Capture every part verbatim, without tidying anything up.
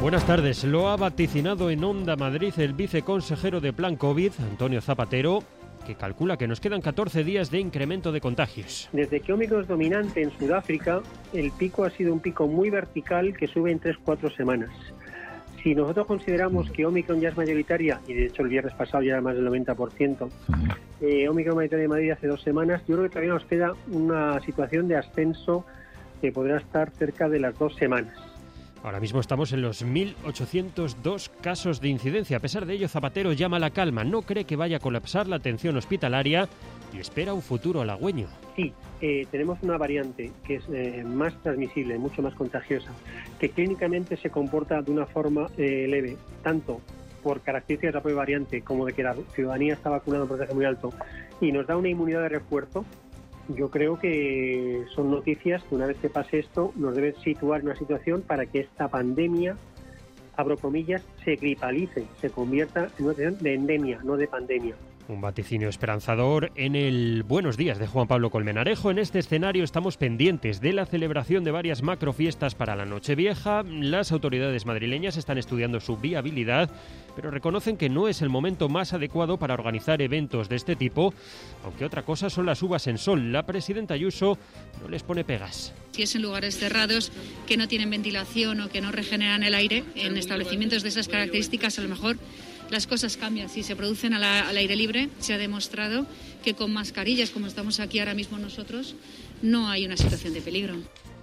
Buenas tardes. Lo ha vaticinado en Onda Madrid el viceconsejero de Plan COVID, Antonio Zapatero, que calcula que nos quedan catorce días de incremento de contagios. Desde que Ómicron es dominante en Sudáfrica, el pico ha sido un pico muy vertical que sube en tres a cuatro semanas. Si nosotros consideramos que Ómicron ya es mayoritaria, y de hecho el viernes pasado ya era más del noventa por ciento, eh, Ómicron mayoritaria de Madrid hace dos semanas, yo creo que todavía nos queda una situación de ascenso que podrá estar cerca de las dos semanas. Ahora mismo estamos en los mil ochocientos dos casos de incidencia. A pesar de ello, Zapatero llama a la calma. No cree que vaya a colapsar la atención hospitalaria y espera un futuro halagüeño. Sí, eh, tenemos una variante que es eh, más transmisible, mucho más contagiosa, que clínicamente se comporta de una forma eh, leve, tanto por características de la propia variante como de que la ciudadanía está vacunada en un porcentaje muy alto y nos da una inmunidad de refuerzo. Yo creo que son noticias que una vez que pase esto nos deben situar en una situación para que esta pandemia, abro comillas, se gripalice, se convierta en una situación de endemia, no de pandemia. Un vaticinio esperanzador en el Buenos Días de Juan Pablo Colmenarejo. En este escenario estamos pendientes de la celebración de varias macrofiestas para la Nochevieja. Las autoridades madrileñas están estudiando su viabilidad, pero reconocen que no es el momento más adecuado para organizar eventos de este tipo, aunque otra cosa son las uvas en sol. La presidenta Ayuso no les pone pegas. Si es en lugares cerrados que no tienen ventilación o que no regeneran el aire, en establecimientos de esas características a lo mejor las cosas cambian. Si se producen a la, al aire libre, se ha demostrado que con mascarillas, como estamos aquí ahora mismo nosotros, no hay una situación de peligro.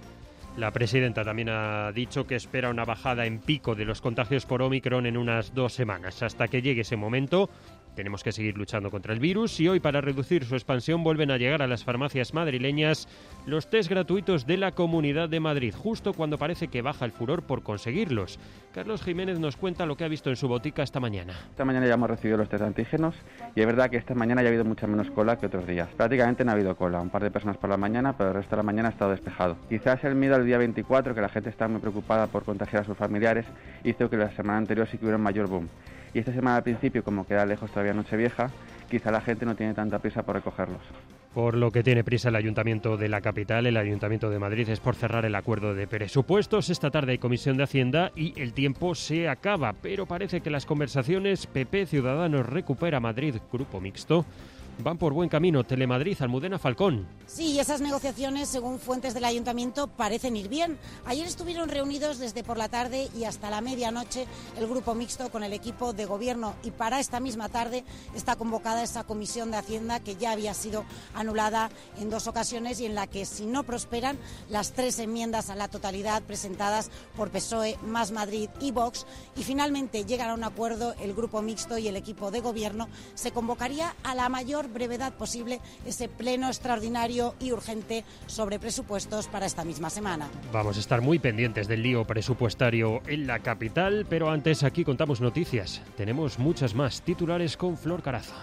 La presidenta también ha dicho que espera una bajada en pico de los contagios por Ómicron en unas dos semanas. Hasta que llegue ese momento, tenemos que seguir luchando contra el virus y hoy, para reducir su expansión, vuelven a llegar a las farmacias madrileñas los test gratuitos de la Comunidad de Madrid, justo cuando parece que baja el furor por conseguirlos. Carlos Jiménez nos cuenta lo que ha visto en su botica esta mañana. Esta mañana ya hemos recibido los test antígenos y es verdad que esta mañana ya ha habido mucha menos cola que otros días. Prácticamente no ha habido cola, un par de personas por la mañana, pero el resto de la mañana ha estado despejado. Quizás el miedo al día veinticuatro, que la gente está muy preocupada por contagiar a sus familiares, hizo que la semana anterior sí que hubiera un mayor boom. Y esta semana al principio, como queda lejos todavía Nochevieja, quizá la gente no tiene tanta prisa por recogerlos. Por lo que tiene prisa el Ayuntamiento de la capital, el Ayuntamiento de Madrid, es por cerrar el acuerdo de presupuestos. Esta tarde hay Comisión de Hacienda y el tiempo se acaba, pero parece que las conversaciones P P, Ciudadanos, Recupera Madrid, Grupo Mixto, van por buen camino. Telemadrid, Almudena Falcón. Sí, esas negociaciones, según fuentes del Ayuntamiento, parecen ir bien. Ayer estuvieron reunidos desde por la tarde y hasta la medianoche el Grupo Mixto con el equipo de gobierno, y para esta misma tarde está convocada esa Comisión de Hacienda que ya había sido anulada en dos ocasiones y en la que, si no prosperan las tres enmiendas a la totalidad presentadas por P S O E, Más Madrid y Vox, y finalmente llegan a un acuerdo el Grupo Mixto y el equipo de gobierno, se convocaría a la mayor brevedad posible ese pleno extraordinario y urgente sobre presupuestos para esta misma semana. Vamos a estar muy pendientes del lío presupuestario en la capital, pero antes aquí contamos noticias. Tenemos muchas más. Titulares con Flor Carazo.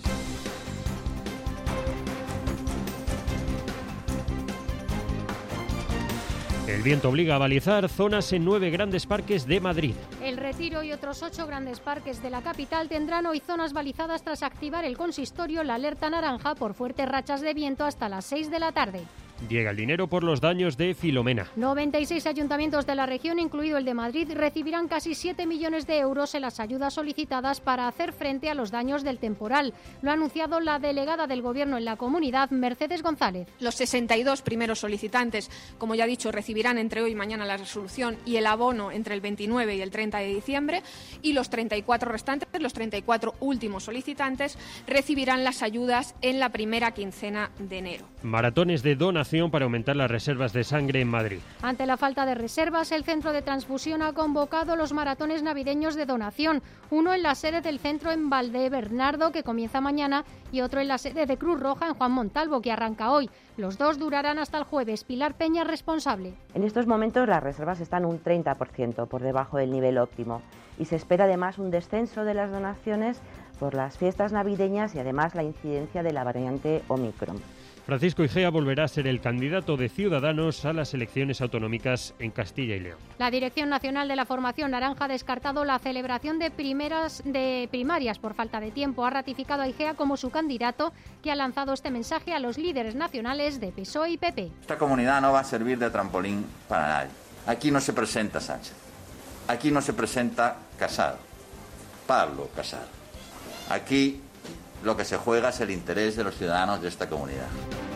El viento obliga a balizar zonas en nueve grandes parques de Madrid. El Retiro y otros ocho grandes parques de la capital tendrán hoy zonas balizadas tras activar el consistorio la alerta naranja por fuertes rachas de viento hasta las seis de la tarde. Llega el dinero por los daños de Filomena. noventa y seis ayuntamientos de la región, incluido el de Madrid, recibirán casi siete millones de euros en las ayudas solicitadas para hacer frente a los daños del temporal. Lo ha anunciado la delegada del Gobierno en la comunidad, Mercedes González. Los sesenta y dos primeros solicitantes, como ya he dicho, recibirán entre hoy y mañana la resolución y el abono entre el veintinueve y el treinta de diciembre, y los treinta y cuatro restantes, los treinta y cuatro últimos solicitantes, recibirán las ayudas en la primera quincena de enero. Maratones de donación para aumentar las reservas de sangre en Madrid. Ante la falta de reservas, el Centro de Transfusión ha convocado los maratones navideños de donación, uno en la sede del centro en Valdebernardo, que comienza mañana, y otro en la sede de Cruz Roja en Juan Montalvo, que arranca hoy. Los dos durarán hasta el jueves. Pilar Peña, responsable. En estos momentos las reservas están un treinta por ciento por debajo del nivel óptimo y se espera además un descenso de las donaciones por las fiestas navideñas y además la incidencia de la variante Ómicron. Francisco Igea volverá a ser el candidato de Ciudadanos a las elecciones autonómicas en Castilla y León. La Dirección Nacional de la Formación Naranja ha descartado la celebración de primeras de primarias por falta de tiempo. Ha ratificado a Igea como su candidato, que ha lanzado este mensaje a los líderes nacionales de P S O E y P P. Esta comunidad no va a servir de trampolín para nadie. Aquí no se presenta Sánchez. Aquí no se presenta Casado, Pablo Casado. Aquí lo que se juega es el interés de los ciudadanos de esta comunidad.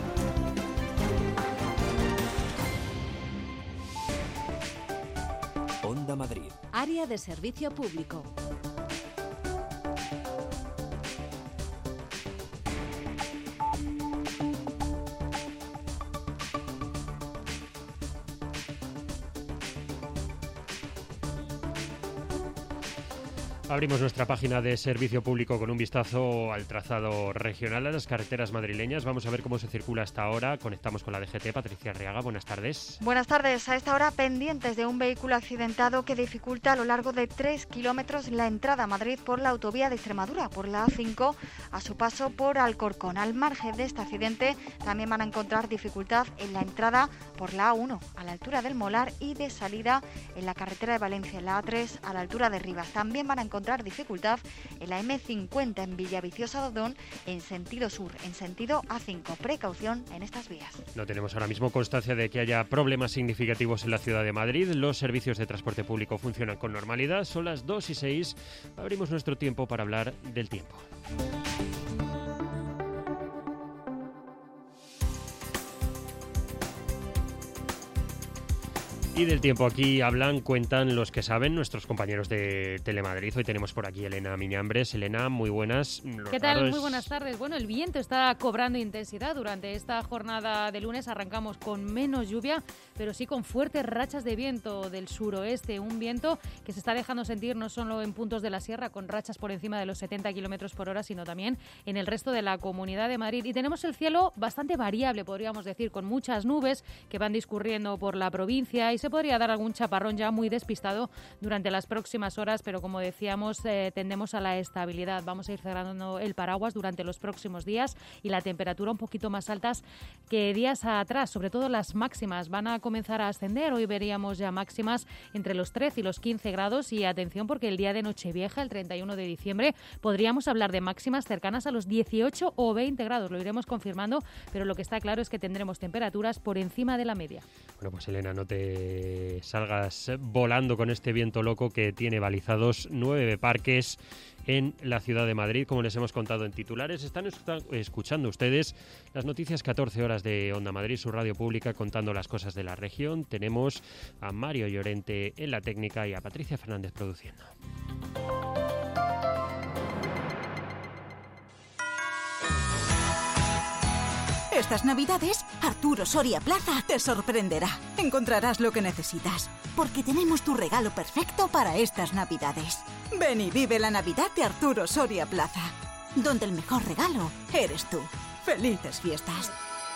Onda Madrid. Área de servicio público. Abrimos nuestra página de servicio público con un vistazo al trazado regional de las carreteras madrileñas. Vamos a ver cómo se circula hasta ahora. Conectamos con la D G T. Patricia Arriaga, buenas tardes. Buenas tardes. A esta hora pendientes de un vehículo accidentado que dificulta a lo largo de tres kilómetros la entrada a Madrid por la autovía de Extremadura, por la A cinco, a su paso por Alcorcón. Al margen de este accidente también van a encontrar dificultad en la entrada por la A uno, a la altura del Molar, y de salida en la carretera de Valencia, en la A tres, a la altura de Rivas. También van a encontrar encontrar dificultad en la eme cincuenta en Villaviciosa-Dodón en sentido sur, en sentido A cinco. Precaución en estas vías. No tenemos ahora mismo constancia de que haya problemas significativos en la ciudad de Madrid. Los servicios de transporte público funcionan con normalidad. Son las dos y seis. Abrimos nuestro tiempo para hablar del tiempo. Y del tiempo aquí hablan, cuentan los que saben, nuestros compañeros de Telemadrid. Hoy tenemos por aquí Elena Miñambres. Elena, muy buenas. Los ¿Qué tal? Es... Muy buenas tardes. Bueno, el viento está cobrando intensidad durante esta jornada de lunes. Arrancamos con menos lluvia, pero sí con fuertes rachas de viento del suroeste. Un viento que se está dejando sentir no solo en puntos de la sierra, con rachas por encima de los setenta kilómetros por hora, sino también en el resto de la Comunidad de Madrid. Y tenemos el cielo bastante variable, podríamos decir, con muchas nubes que van discurriendo por la provincia y se podría dar algún chaparrón ya muy despistado durante las próximas horas, pero como decíamos, eh, tendemos a la estabilidad. Vamos a ir cerrando el paraguas durante los próximos días y la temperatura un poquito más altas que días atrás, sobre todo las máximas van a comenzar a ascender. Hoy veríamos ya máximas entre los trece y los quince grados y atención porque el día de Nochevieja, el treinta y uno de diciembre, podríamos hablar de máximas cercanas a los dieciocho o veinte grados. Lo iremos confirmando, pero lo que está claro es que tendremos temperaturas por encima de la media. Bueno, pues Elena, no te salgas volando con este viento loco que tiene balizados nueve parques en la ciudad de Madrid, como les hemos contado en titulares. Están escuchando ustedes las noticias catorce horas de Onda Madrid, su radio pública, contando las cosas de la región. Tenemos a Mario Llorente en la técnica y a Patricia Fernández produciendo. Estas Navidades, Arturo Soria Plaza te sorprenderá. Encontrarás lo que necesitas, porque tenemos tu regalo perfecto para estas Navidades. Ven y vive la Navidad de Arturo Soria Plaza, donde el mejor regalo eres tú. ¡Felices fiestas!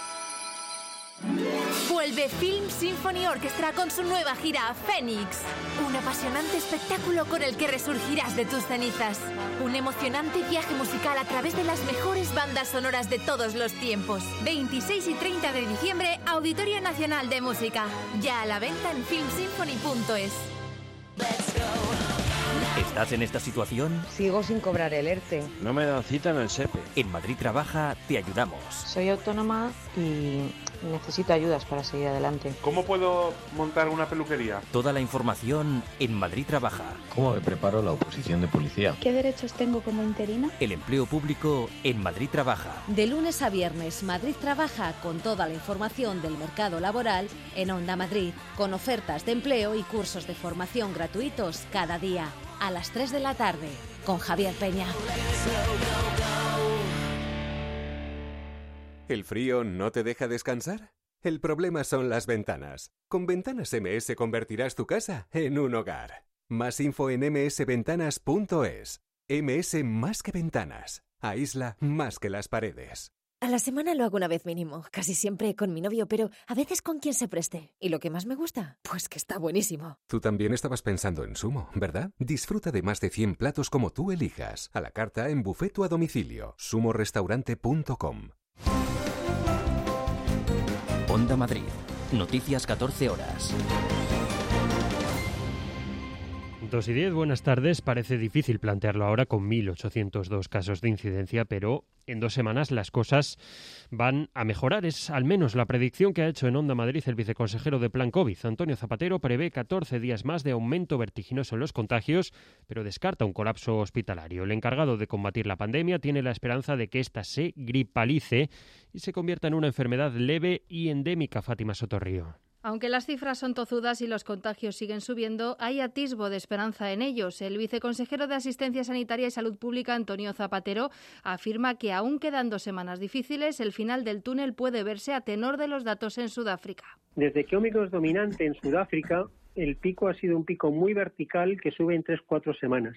Vuelve Film Symphony Orchestra con su nueva gira Fénix. Un apasionante espectáculo con el que resurgirás de tus cenizas. Un emocionante viaje musical a través de las mejores bandas sonoras de todos los tiempos. veintiséis y treinta de diciembre, Auditorio Nacional de Música. Ya a la venta en film symphony punto es. ¿Estás en esta situación? Sigo sin cobrar el ERTE. No me dan cita en el SEPE. En Madrid Trabaja te ayudamos. Soy autónoma y necesito ayudas para seguir adelante. ¿Cómo puedo montar una peluquería? Toda la información en Madrid Trabaja. ¿Cómo me preparo la oposición de policía? ¿Qué derechos tengo como interina? El empleo público en Madrid Trabaja. De lunes a viernes, Madrid Trabaja con toda la información del mercado laboral en Onda Madrid, con ofertas de empleo y cursos de formación gratuitos cada día. A las tres de la tarde, con Javier Peña. ¿El frío no te deja descansar? El problema son las ventanas. Con Ventanas M S convertirás tu casa en un hogar. Más info en eme ese ventanas punto es. eme ese más que ventanas. Aísla más que las paredes. A la semana lo hago una vez mínimo, casi siempre con mi novio, pero a veces con quien se preste. ¿Y lo que más me gusta? Pues que está buenísimo. Tú también estabas pensando en Sumo, ¿verdad? Disfruta de más de cien platos como tú elijas. A la carta, en buffet o a domicilio. sumo restaurante punto com. Onda Madrid. Noticias catorce horas. dos y diez, buenas tardes. Parece difícil plantearlo ahora con mil ochocientos dos casos de incidencia, pero en dos semanas las cosas van a mejorar. Es al menos la predicción que ha hecho en Onda Madrid el viceconsejero de Plan COVID. Antonio Zapatero prevé catorce días más de aumento vertiginoso en los contagios, pero descarta un colapso hospitalario. El encargado de combatir la pandemia tiene la esperanza de que ésta se gripalice y se convierta en una enfermedad leve y endémica. Fátima Sotorrío. Aunque las cifras son tozudas y los contagios siguen subiendo, hay atisbo de esperanza en ellos. El viceconsejero de Asistencia Sanitaria y Salud Pública, Antonio Zapatero, afirma que aún quedan dos semanas difíciles, el final del túnel puede verse a tenor de los datos en Sudáfrica. Desde que Ómicron es dominante en Sudáfrica, el pico ha sido un pico muy vertical que sube en tres a cuatro semanas.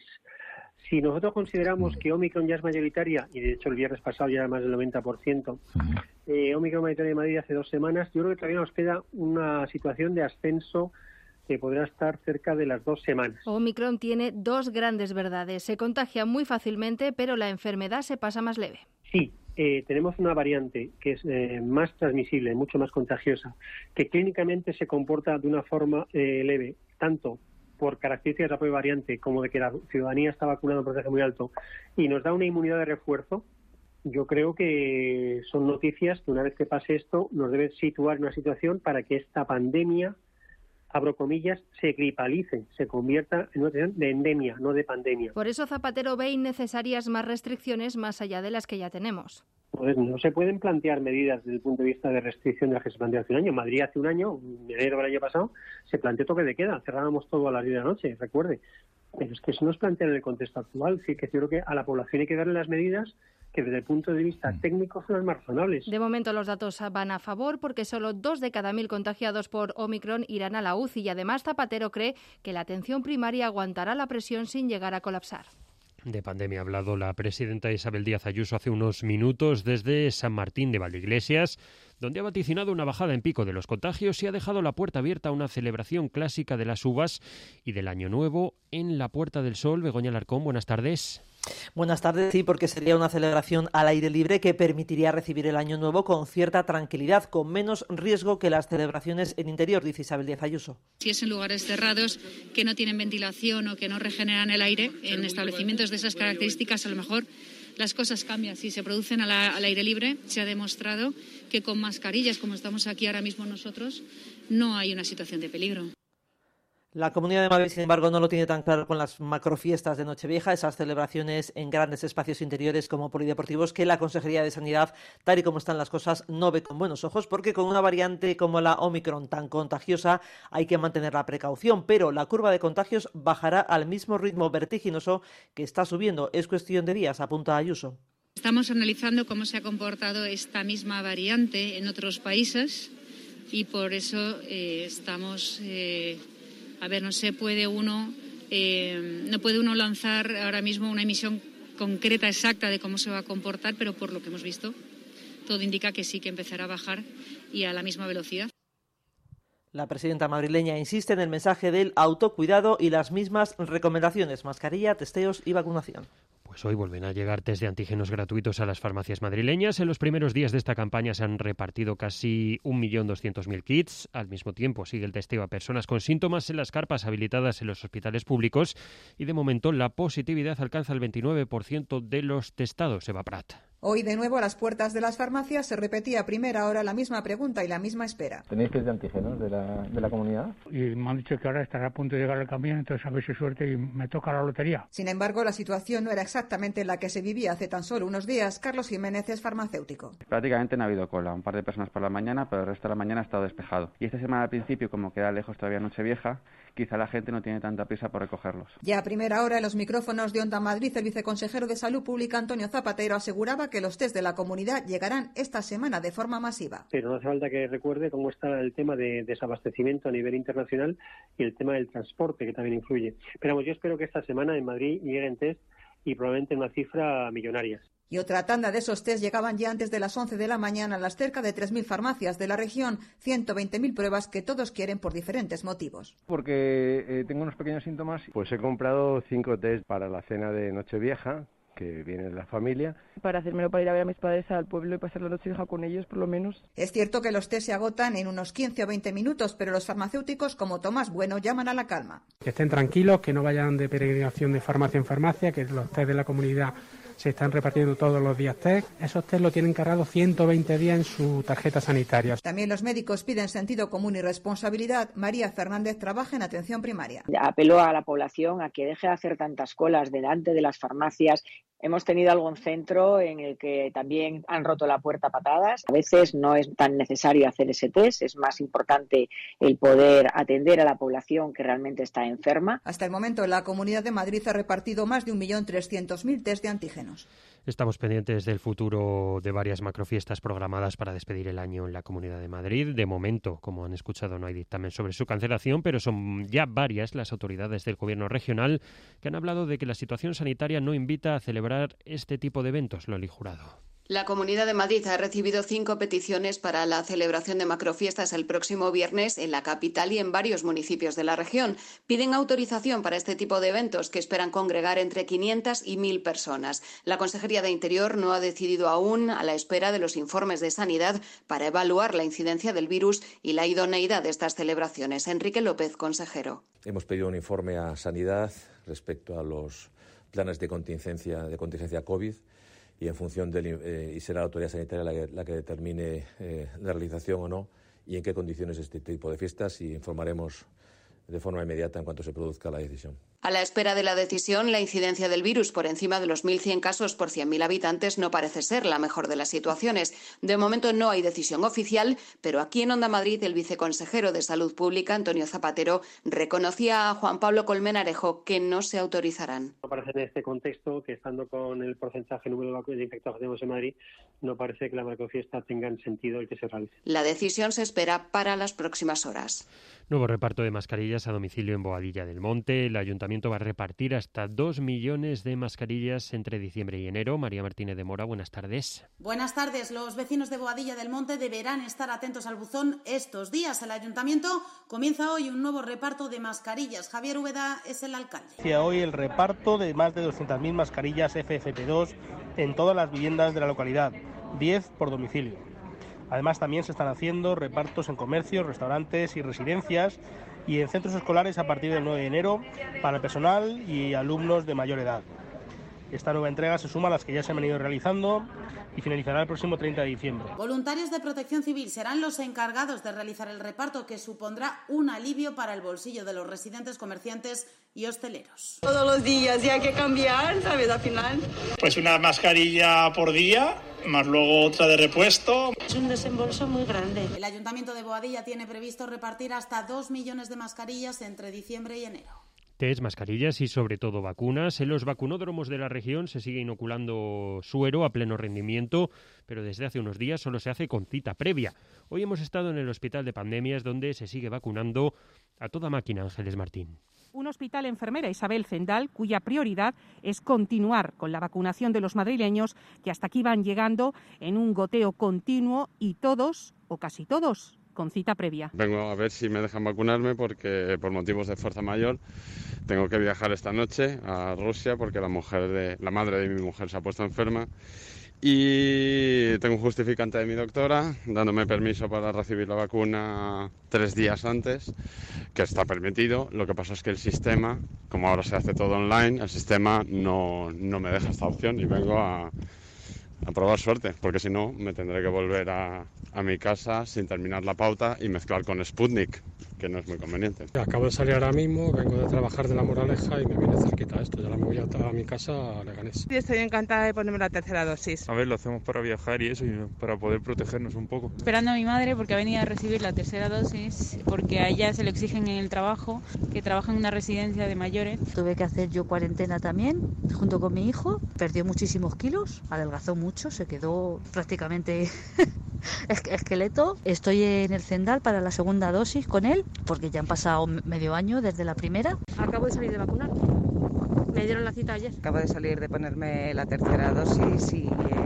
Si nosotros consideramos que Ómicron ya es mayoritaria, y de hecho el viernes pasado ya era más del noventa por ciento, eh, Ómicron mayoritaria de Madrid hace dos semanas, yo creo que todavía nos queda una situación de ascenso que podrá estar cerca de las dos semanas. Ómicron tiene dos grandes verdades. Se contagia muy fácilmente, pero la enfermedad se pasa más leve. Sí, eh, tenemos una variante que es eh, más transmisible, mucho más contagiosa, que clínicamente se comporta de una forma eh, leve, tanto por características de la propia variante, como de que la ciudadanía está vacunada en un porcentaje muy alto, y nos da una inmunidad de refuerzo. Yo creo que son noticias que una vez que pase esto nos debe situar en una situación para que esta pandemia, abro comillas, se gripalice, se convierta en una situación de endemia, no de pandemia. Por eso Zapatero ve innecesarias más restricciones más allá de las que ya tenemos. Pues no se pueden plantear medidas desde el punto de vista de restricción de las que se planteó hace un año. En Madrid hace un año, en enero del año pasado, se planteó toque de queda, cerrábamos todo a las diez de la noche, recuerde. Pero es que eso no es plantear en el contexto actual. Sí que yo creo que a la población hay que darle las medidas que desde el punto de vista técnico son las más razonables. De momento los datos van a favor porque solo dos de cada mil contagiados por Ómicron irán a la U C I y además Zapatero cree que la atención primaria aguantará la presión sin llegar a colapsar. De pandemia ha hablado la presidenta Isabel Díaz Ayuso hace unos minutos desde San Martín de Valdeiglesias, donde ha vaticinado una bajada en pico de los contagios y ha dejado la puerta abierta a una celebración clásica de las uvas y del Año Nuevo en la Puerta del Sol. Begoña Alarcón, buenas tardes. Buenas tardes, sí, porque sería una celebración al aire libre que permitiría recibir el Año Nuevo con cierta tranquilidad, con menos riesgo que las celebraciones en interior, dice Isabel Díaz Ayuso. Si es en lugares cerrados que no tienen ventilación o que no regeneran el aire, en establecimientos de esas características, a lo mejor las cosas cambian. Si se producen a la, al aire libre, se ha demostrado que con mascarillas, como estamos aquí ahora mismo nosotros, no hay una situación de peligro. La Comunidad de Madrid, sin embargo, no lo tiene tan claro con las macrofiestas de Nochevieja, esas celebraciones en grandes espacios interiores como polideportivos que la Consejería de Sanidad, tal y como están las cosas, no ve con buenos ojos, porque con una variante como la Ómicron tan contagiosa hay que mantener la precaución, pero la curva de contagios bajará al mismo ritmo vertiginoso que está subiendo. Es cuestión de días, apunta Ayuso. Estamos analizando cómo se ha comportado esta misma variante en otros países y por eso eh, estamos... Eh, A ver, no se puede uno, eh, no puede uno lanzar ahora mismo una emisión concreta, exacta de cómo se va a comportar, pero por lo que hemos visto, todo indica que sí, que empezará a bajar y a la misma velocidad. La presidenta madrileña insiste en el mensaje del autocuidado y las mismas recomendaciones: mascarilla, testeos y vacunación. Pues hoy vuelven a llegar test de antígenos gratuitos a las farmacias madrileñas. En los primeros días de esta campaña se han repartido casi un millón doscientos mil kits. Al mismo tiempo sigue el testeo a personas con síntomas en las carpas habilitadas en los hospitales públicos y de momento la positividad alcanza el veintinueve por ciento de los testados. Eva Prat. Hoy de nuevo a las puertas de las farmacias se repetía a primera hora la misma pregunta y la misma espera. ¿Tenéis test de antígenos de la, de la comunidad? Y me han dicho que ahora estará a punto de llegar el camión, entonces a ver si suerte y me toca la lotería. Sin embargo, la situación no era exactamente la que se vivía hace tan solo unos días. Carlos Jiménez es farmacéutico. Prácticamente no ha habido cola, un par de personas por la mañana, pero el resto de la mañana ha estado despejado. Y esta semana al principio, como queda lejos todavía Nochevieja, quizá la gente no tiene tanta prisa por recogerlos. Ya a primera hora en los micrófonos de Onda Madrid, el viceconsejero de Salud Pública, Antonio Zapatero, aseguraba que los test de la comunidad llegarán esta semana de forma masiva. Pero no hace falta que recuerde cómo está el tema de desabastecimiento a nivel internacional y el tema del transporte, que también influye. Pero vamos, yo espero que esta semana en Madrid lleguen test y probablemente una cifra millonaria. Y otra tanda de esos test llegaban ya antes de las once de la mañana a las cerca de tres mil farmacias de la región, ciento veinte mil pruebas que todos quieren por diferentes motivos. Porque eh, tengo unos pequeños síntomas. Pues he comprado cinco test para la cena de Nochevieja, que viene de la familia. Para hacérmelo para ir a ver a mis padres al pueblo y pasar la noche vieja con ellos, por lo menos. Es cierto que los test se agotan en unos quince o veinte minutos, pero los farmacéuticos como Tomás Bueno llaman a la calma. Que estén tranquilos, que no vayan de peregrinación de farmacia en farmacia, que los test de la comunidad se están repartiendo todos los días test. Esos test lo tienen cargado ciento veinte días en su tarjeta sanitaria. También los médicos piden sentido común y responsabilidad. María Fernández trabaja en atención primaria. Apelo a la población a que deje de hacer tantas colas delante de las farmacias. Hemos tenido algún centro en el que también han roto la puerta a patadas. A veces no es tan necesario hacer ese test, es más importante el poder atender a la población que realmente está enferma. Hasta el momento, la Comunidad de Madrid ha repartido más de un millón trescientos mil test de antígenos. Estamos pendientes del futuro de varias macrofiestas programadas para despedir el año en la Comunidad de Madrid. De momento, como han escuchado, no hay dictamen sobre su cancelación, pero son ya varias las autoridades del Gobierno regional que han hablado de que la situación sanitaria no invita a celebrar este tipo de eventos. Loli Jurado. La Comunidad de Madrid ha recibido cinco peticiones para la celebración de macrofiestas el próximo viernes en la capital y en varios municipios de la región. Piden autorización para este tipo de eventos que esperan congregar entre quinientas y mil personas. La Consejería de Interior no ha decidido aún, a la espera de los informes de Sanidad, para evaluar la incidencia del virus y la idoneidad de estas celebraciones. Enrique López, consejero. Hemos pedido un informe a Sanidad respecto a los planes de contingencia, de contingencia COVID. Y en función del, eh, y será la autoridad sanitaria la que, la que determine eh, la realización o no y en qué condiciones este tipo de fiestas, y informaremos de forma inmediata en cuanto se produzca la decisión. A la espera de la decisión, la incidencia del virus por encima de los mil cien casos por cien mil habitantes no parece ser la mejor de las situaciones. De momento no hay decisión oficial, pero aquí en Onda Madrid el viceconsejero de Salud Pública, Antonio Zapatero, reconocía a Juan Pablo Colmenarejo que no se autorizarán. No parece en este contexto que, estando con el porcentaje número de infectados que tenemos en Madrid, no parece que la macrofiesta tenga sentido el que se realice. La decisión se espera para las próximas horas. Nuevo reparto de mascarillas a domicilio en Boadilla del Monte. El ayuntamiento va a repartir hasta dos millones de mascarillas entre diciembre y enero. María Martínez de Mora, buenas tardes. Buenas tardes. Los vecinos de Boadilla del Monte deberán estar atentos al buzón estos días. El ayuntamiento comienza hoy un nuevo reparto de mascarillas. Javier Úbeda es el alcalde. Inicia hoy el reparto de más de doscientas mil mascarillas F F P dos en todas las viviendas de la localidad, diez por domicilio. Además, también se están haciendo repartos en comercios, restaurantes y residencias y en centros escolares a partir del nueve de enero para el personal y alumnos de mayor edad. Esta nueva entrega se suma a las que ya se han venido realizando y finalizará el próximo treinta de diciembre. Voluntarios de Protección Civil serán los encargados de realizar el reparto, que supondrá un alivio para el bolsillo de los residentes, comerciantes y hosteleros. Todos los días y hay que cambiar, ¿sabes? Al final. Pues una mascarilla por día, más luego otra de repuesto. Es un desembolso muy grande. El Ayuntamiento de Boadilla tiene previsto repartir hasta dos millones de mascarillas entre diciembre y enero. Test, mascarillas y sobre todo vacunas. En los vacunódromos de la región se sigue inoculando suero a pleno rendimiento, pero desde hace unos días solo se hace con cita previa. Hoy hemos estado en el Hospital de Pandemias, donde se sigue vacunando a toda máquina. Ángeles Martín. Un hospital enfermera, Isabel Zendal, cuya prioridad es continuar con la vacunación de los madrileños que hasta aquí van llegando en un goteo continuo, y todos, o casi todos, con cita previa. Vengo a ver si me dejan vacunarme porque por motivos de fuerza mayor tengo que viajar esta noche a Rusia porque la mujer de la madre de mi mujer se ha puesto enferma y tengo un justificante de mi doctora dándome permiso para recibir la vacuna tres días antes, que está permitido. Lo que pasa es que el sistema, como ahora se hace todo online, el sistema no, no me deja esta opción y vengo a a probar suerte, porque si no me tendré que volver a, a mi casa sin terminar la pauta y mezclar con Sputnik, que no es muy conveniente. Acabo de salir ahora mismo, vengo de trabajar de La Moraleja y me viene cerquita esto, ya me voy a, a mi casa a Leganés. Sí, estoy encantada de ponerme la tercera dosis. A ver, lo hacemos para viajar y eso, y para poder protegernos un poco. Esperando a mi madre porque ha venido a recibir la tercera dosis, porque a ella se le exigen en el trabajo, que trabaja en una residencia de mayores. Tuve que hacer yo cuarentena también, junto con mi hijo, perdió muchísimos kilos, adelgazó mucho, se quedó prácticamente esqueleto. Estoy en el Zendal para la segunda dosis con él, porque ya han pasado medio año desde la primera. Acabo de salir de vacunar. Me dieron la cita ayer. Acabo de salir de ponerme la tercera dosis y el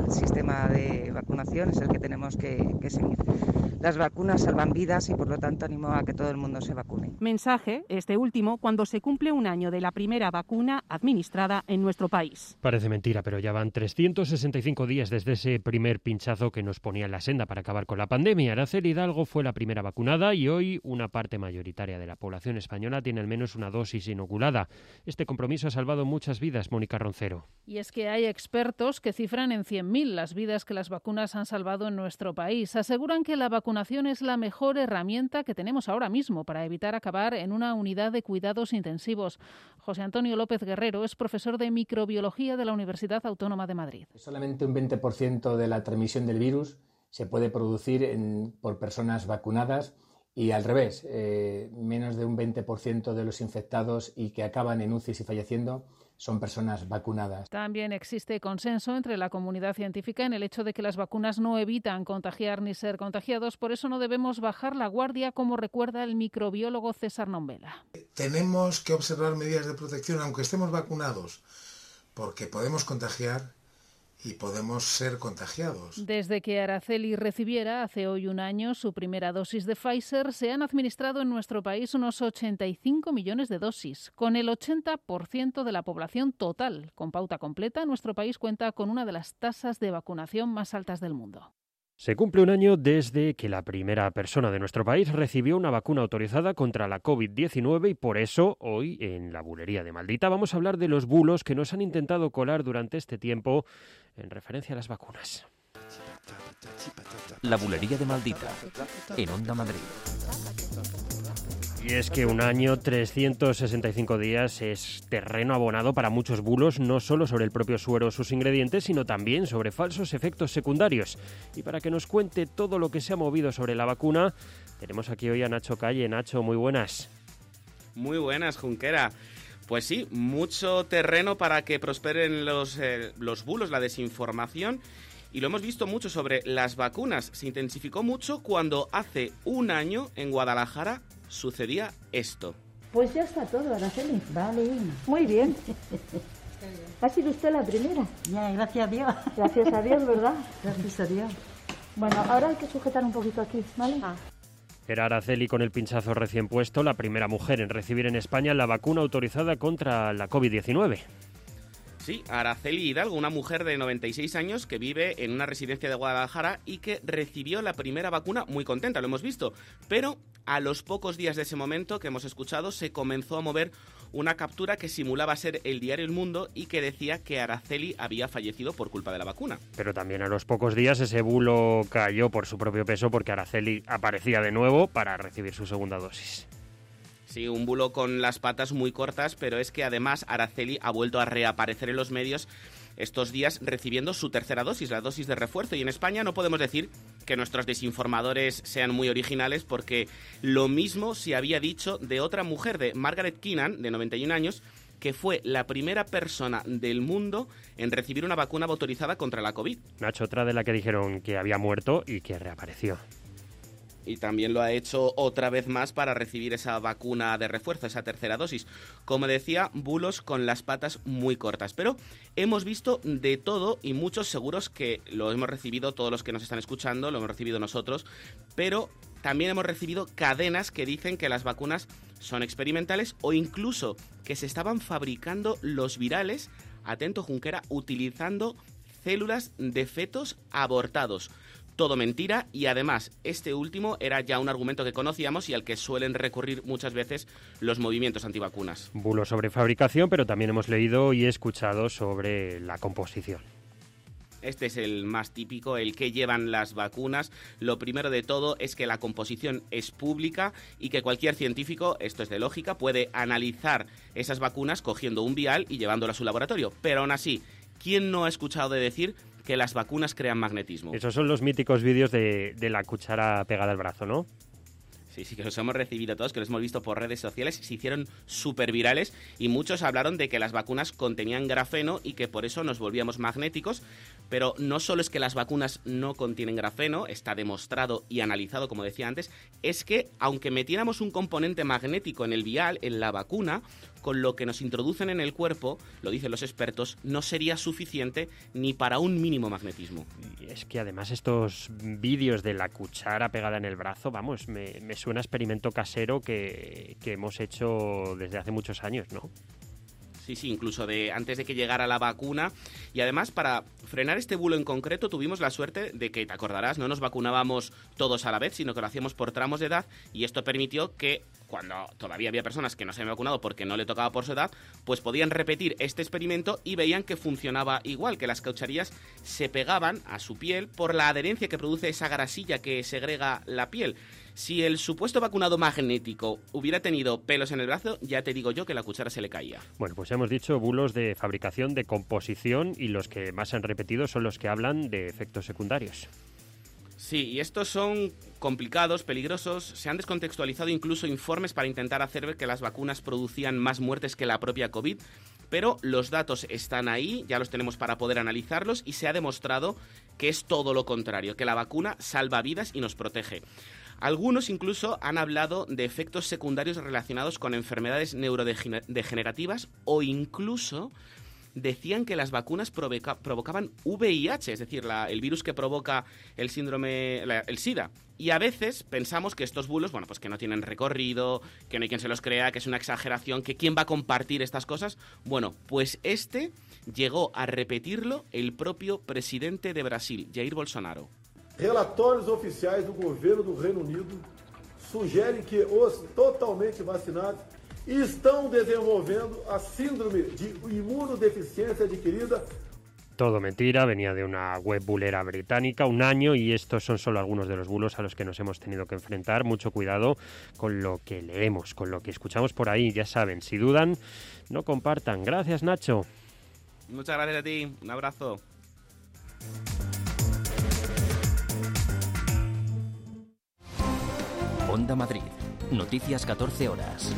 sistema de vacunación es el que tenemos que, que seguir. Las vacunas salvan vidas y, por lo tanto, animo a que todo el mundo se vacune. Mensaje, este último, cuando se cumple un año de la primera vacuna administrada en nuestro país. Parece mentira, pero ya van trescientos sesenta y cinco días desde ese primer pinchazo que nos ponía en la senda para acabar con la pandemia. Araceli Hidalgo fue la primera vacunada y hoy una parte mayoritaria de la población española tiene al menos una dosis inoculada. Este compromiso ha salvado muchas vidas, Mónica Roncero. Y es que hay expertos que cifran en cien mil las vidas que las vacunas han salvado en nuestro país. Aseguran que la vacunación es la mejor herramienta que tenemos ahora mismo para evitar acabar en una unidad de cuidados intensivos. José Antonio López Guerrero es profesor de microbiología de la Universidad Autónoma de Madrid. Solamente un veinte por ciento de la transmisión del virus se puede producir en, por personas vacunadas y al revés, eh, menos de un veinte por ciento de los infectados y que acaban en U C Is y falleciendo son personas vacunadas. También existe consenso entre la comunidad científica en el hecho de que las vacunas no evitan contagiar ni ser contagiados, por eso no debemos bajar la guardia, como recuerda el microbiólogo César Nombela. Tenemos que observar medidas de protección aunque estemos vacunados, porque podemos contagiar y podemos ser contagiados. Desde que Araceli recibiera hace hoy un año su primera dosis de Pfizer, se han administrado en nuestro país unos ochenta y cinco millones de dosis, con el ochenta por ciento de la población total. Con pauta completa, nuestro país cuenta con una de las tasas de vacunación más altas del mundo. Se cumple un año desde que la primera persona de nuestro país recibió una vacuna autorizada contra la covid diecinueve y por eso hoy en la bulería de Maldita vamos a hablar de los bulos que nos han intentado colar durante este tiempo en referencia a las vacunas. La bulería de Maldita, en Onda Madrid. Y es que un año, trescientos sesenta y cinco días, es terreno abonado para muchos bulos, no solo sobre el propio suero o sus ingredientes, sino también sobre falsos efectos secundarios. Y para que nos cuente todo lo que se ha movido sobre la vacuna, tenemos aquí hoy a Nacho Calle. Nacho, muy buenas. Muy buenas, Junquera. Pues sí, mucho terreno para que prosperen los, eh, los bulos, la desinformación. Y lo hemos visto mucho sobre las vacunas. Se intensificó mucho cuando hace un año en Guadalajara sucedía esto. Pues ya está todo, Araceli. Vale, muy bien. ¿Ha sido usted la primera? Ya, gracias a Dios. Gracias a Dios, ¿verdad? Gracias a Dios. Bueno, ahora hay que sujetar un poquito aquí, ¿vale? Ah. Era Araceli con el pinchazo recién puesto, la primera mujer en recibir en España la vacuna autorizada contra la covid diecinueve. Sí, Araceli Hidalgo, una mujer de noventa y seis años que vive en una residencia de Guadalajara y que recibió la primera vacuna muy contenta, lo hemos visto. Pero a los pocos días de ese momento que hemos escuchado se comenzó a mover una captura que simulaba ser el diario El Mundo y que decía que Araceli había fallecido por culpa de la vacuna. Pero también a los pocos días ese bulo cayó por su propio peso porque Araceli aparecía de nuevo para recibir su segunda dosis. Sí, un bulo con las patas muy cortas, pero es que además Araceli ha vuelto a reaparecer en los medios estos días recibiendo su tercera dosis, la dosis de refuerzo. Y en España no podemos decir que nuestros desinformadores sean muy originales porque lo mismo se había dicho de otra mujer, de Margaret Keenan, de noventa y un años, que fue la primera persona del mundo en recibir una vacuna autorizada contra la COVID. Nacho, otra de la que dijeron que había muerto y que reapareció. Y también lo ha hecho otra vez más para recibir esa vacuna de refuerzo, esa tercera dosis. Como decía, bulos con las patas muy cortas. Pero hemos visto de todo y muchos seguros que lo hemos recibido todos los que nos están escuchando, lo hemos recibido nosotros, pero también hemos recibido cadenas que dicen que las vacunas son experimentales o incluso que se estaban fabricando los virales, atento Junquera, utilizando células de fetos abortados. Todo mentira y además este último era ya un argumento que conocíamos y al que suelen recurrir muchas veces los movimientos antivacunas. Bulo sobre fabricación, pero también hemos leído y escuchado sobre la composición. Este es el más típico, el que llevan las vacunas. Lo primero de todo es que la composición es pública y que cualquier científico, esto es de lógica, puede analizar esas vacunas cogiendo un vial y llevándolo a su laboratorio. Pero aún así, ¿quién no ha escuchado de decir que las vacunas crean magnetismo? Esos son los míticos vídeos de, de la cuchara pegada al brazo, ¿no? Sí, sí, que los hemos recibido todos, que los hemos visto por redes sociales, se hicieron súper virales y muchos hablaron de que las vacunas contenían grafeno y que por eso nos volvíamos magnéticos, pero no solo es que las vacunas no contienen grafeno, está demostrado y analizado, como decía antes, es que aunque metiéramos un componente magnético en el vial, en la vacuna, con lo que nos introducen en el cuerpo, lo dicen los expertos, no sería suficiente ni para un mínimo magnetismo. Y es que además estos vídeos de la cuchara pegada en el brazo, vamos, me, me suena a experimento casero que, que hemos hecho desde hace muchos años, ¿no? Sí, sí, incluso de antes de que llegara la vacuna. Y además, para frenar este bulo en concreto, tuvimos la suerte de que, te acordarás, no nos vacunábamos todos a la vez, sino que lo hacíamos por tramos de edad, y esto permitió que, cuando todavía había personas que no se habían vacunado porque no le tocaba por su edad, pues podían repetir este experimento y veían que funcionaba igual, que las cucharillas se pegaban a su piel por la adherencia que produce esa grasilla que segrega la piel. Si el supuesto vacunado magnético hubiera tenido pelos en el brazo, ya te digo yo que la cuchara se le caía. Bueno, pues hemos dicho bulos de fabricación, de composición, y los que más se han repetido son los que hablan de efectos secundarios. Sí, y estos son complicados, peligrosos. Se han descontextualizado incluso informes para intentar hacer ver que las vacunas producían más muertes que la propia COVID, pero los datos están ahí, ya los tenemos para poder analizarlos, y se ha demostrado que es todo lo contrario, que la vacuna salva vidas y nos protege. Algunos incluso han hablado de efectos secundarios relacionados con enfermedades neurodegenerativas, o incluso decían que las vacunas provoca, provocaban V I H, es decir, la, el virus que provoca el síndrome, la, el SIDA. Y a veces pensamos que estos bulos, bueno, pues que no tienen recorrido, que no hay quien se los crea, que es una exageración, que quién va a compartir estas cosas. Bueno, pues este llegó a repetirlo el propio presidente de Brasil, Jair Bolsonaro. Relatórios oficiais do governo do Reino Unido sugerem que os totalmente vacinados estão desenvolvendo a síndrome de imunodeficiência adquirida. Todo mentira, venía de una web bulera británica, un año, y estos son solo algunos de los bulos a los que nos hemos tenido que enfrentar. Mucho cuidado con lo que leemos, con lo que escuchamos por ahí, ya saben, si dudan, no compartan. Gracias, Nacho. Muchas gracias a ti, un abrazo. Onda Madrid, noticias catorce horas.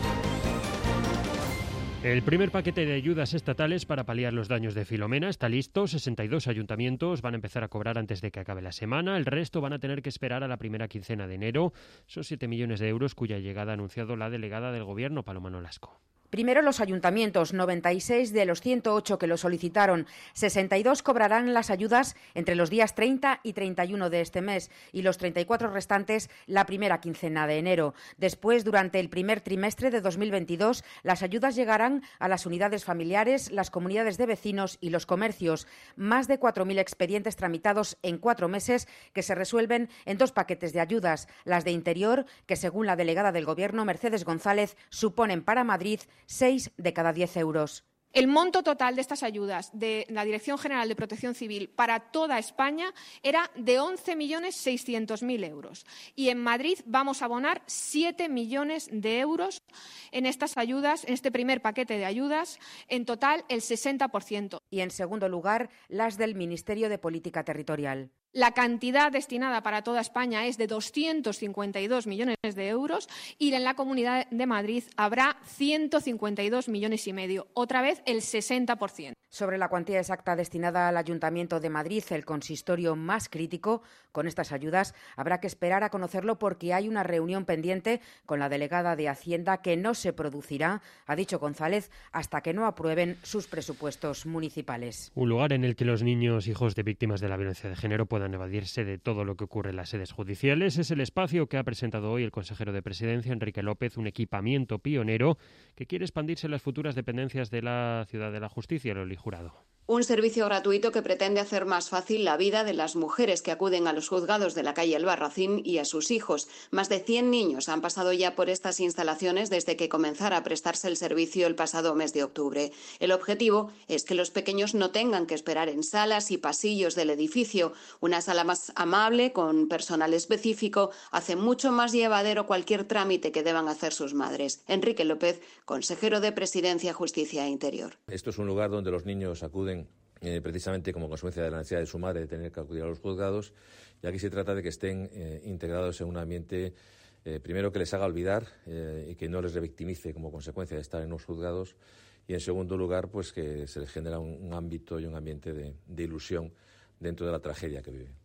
El primer paquete de ayudas estatales para paliar los daños de Filomena está listo. sesenta y dos ayuntamientos van a empezar a cobrar antes de que acabe la semana. El resto van a tener que esperar a la primera quincena de enero. Son siete millones de euros cuya llegada ha anunciado la delegada del Gobierno, Paloma Nolasco. Primero los ayuntamientos, noventa y seis de los ciento ocho que lo solicitaron. sesenta y dos cobrarán las ayudas entre los días treinta y treinta y uno de este mes y los treinta y cuatro restantes la primera quincena de enero. Después, durante el primer trimestre de dos mil veintidós, las ayudas llegarán a las unidades familiares, las comunidades de vecinos y los comercios. Más de cuatro mil expedientes tramitados en cuatro meses que se resuelven en dos paquetes de ayudas. Las de Interior, que según la delegada del Gobierno, Mercedes González, suponen para Madrid seis de cada diez euros. El monto total de estas ayudas de la Dirección General de Protección Civil para toda España era de once millones seiscientos mil euros. Y en Madrid vamos a abonar siete millones de euros en estas ayudas, en este primer paquete de ayudas, en total el sesenta por ciento. Y en segundo lugar, las del Ministerio de Política Territorial. La cantidad destinada para toda España es de doscientos cincuenta y dos millones de euros y en la Comunidad de Madrid habrá ciento cincuenta y dos millones y medio, otra vez el sesenta por ciento. Sobre la cuantía exacta destinada al Ayuntamiento de Madrid, el consistorio más crítico con estas ayudas, habrá que esperar a conocerlo porque hay una reunión pendiente con la delegada de Hacienda que no se producirá, ha dicho González, hasta que no aprueben sus presupuestos municipales. Un lugar en el que los niños hijos de víctimas de la violencia de género puedan evadirse de todo lo que ocurre en las sedes judiciales es el espacio que ha presentado hoy el consejero de Presidencia, Enrique López, un equipamiento pionero que quiere expandirse en las futuras dependencias de la Ciudad de la Justicia, Loli Jurado. Un servicio gratuito que pretende hacer más fácil la vida de las mujeres que acuden a los juzgados de la calle Albarracín y a sus hijos. Más de cien niños han pasado ya por estas instalaciones desde que comenzara a prestarse el servicio el pasado mes de octubre. El objetivo es que los pequeños no tengan que esperar en salas y pasillos del edificio. Una sala más amable, con personal específico, hace mucho más llevadero cualquier trámite que deban hacer sus madres. Enrique López, consejero de Presidencia, Justicia e Interior. Esto es un lugar donde los niños acuden Eh, precisamente como consecuencia de la necesidad de su madre de tener que acudir a los juzgados, y aquí se trata de que estén eh, integrados en un ambiente, eh, primero, que les haga olvidar eh, y que no les revictimice como consecuencia de estar en los juzgados, y en segundo lugar, pues que se les genera un, un ámbito y un ambiente de, de ilusión dentro de la tragedia que viven.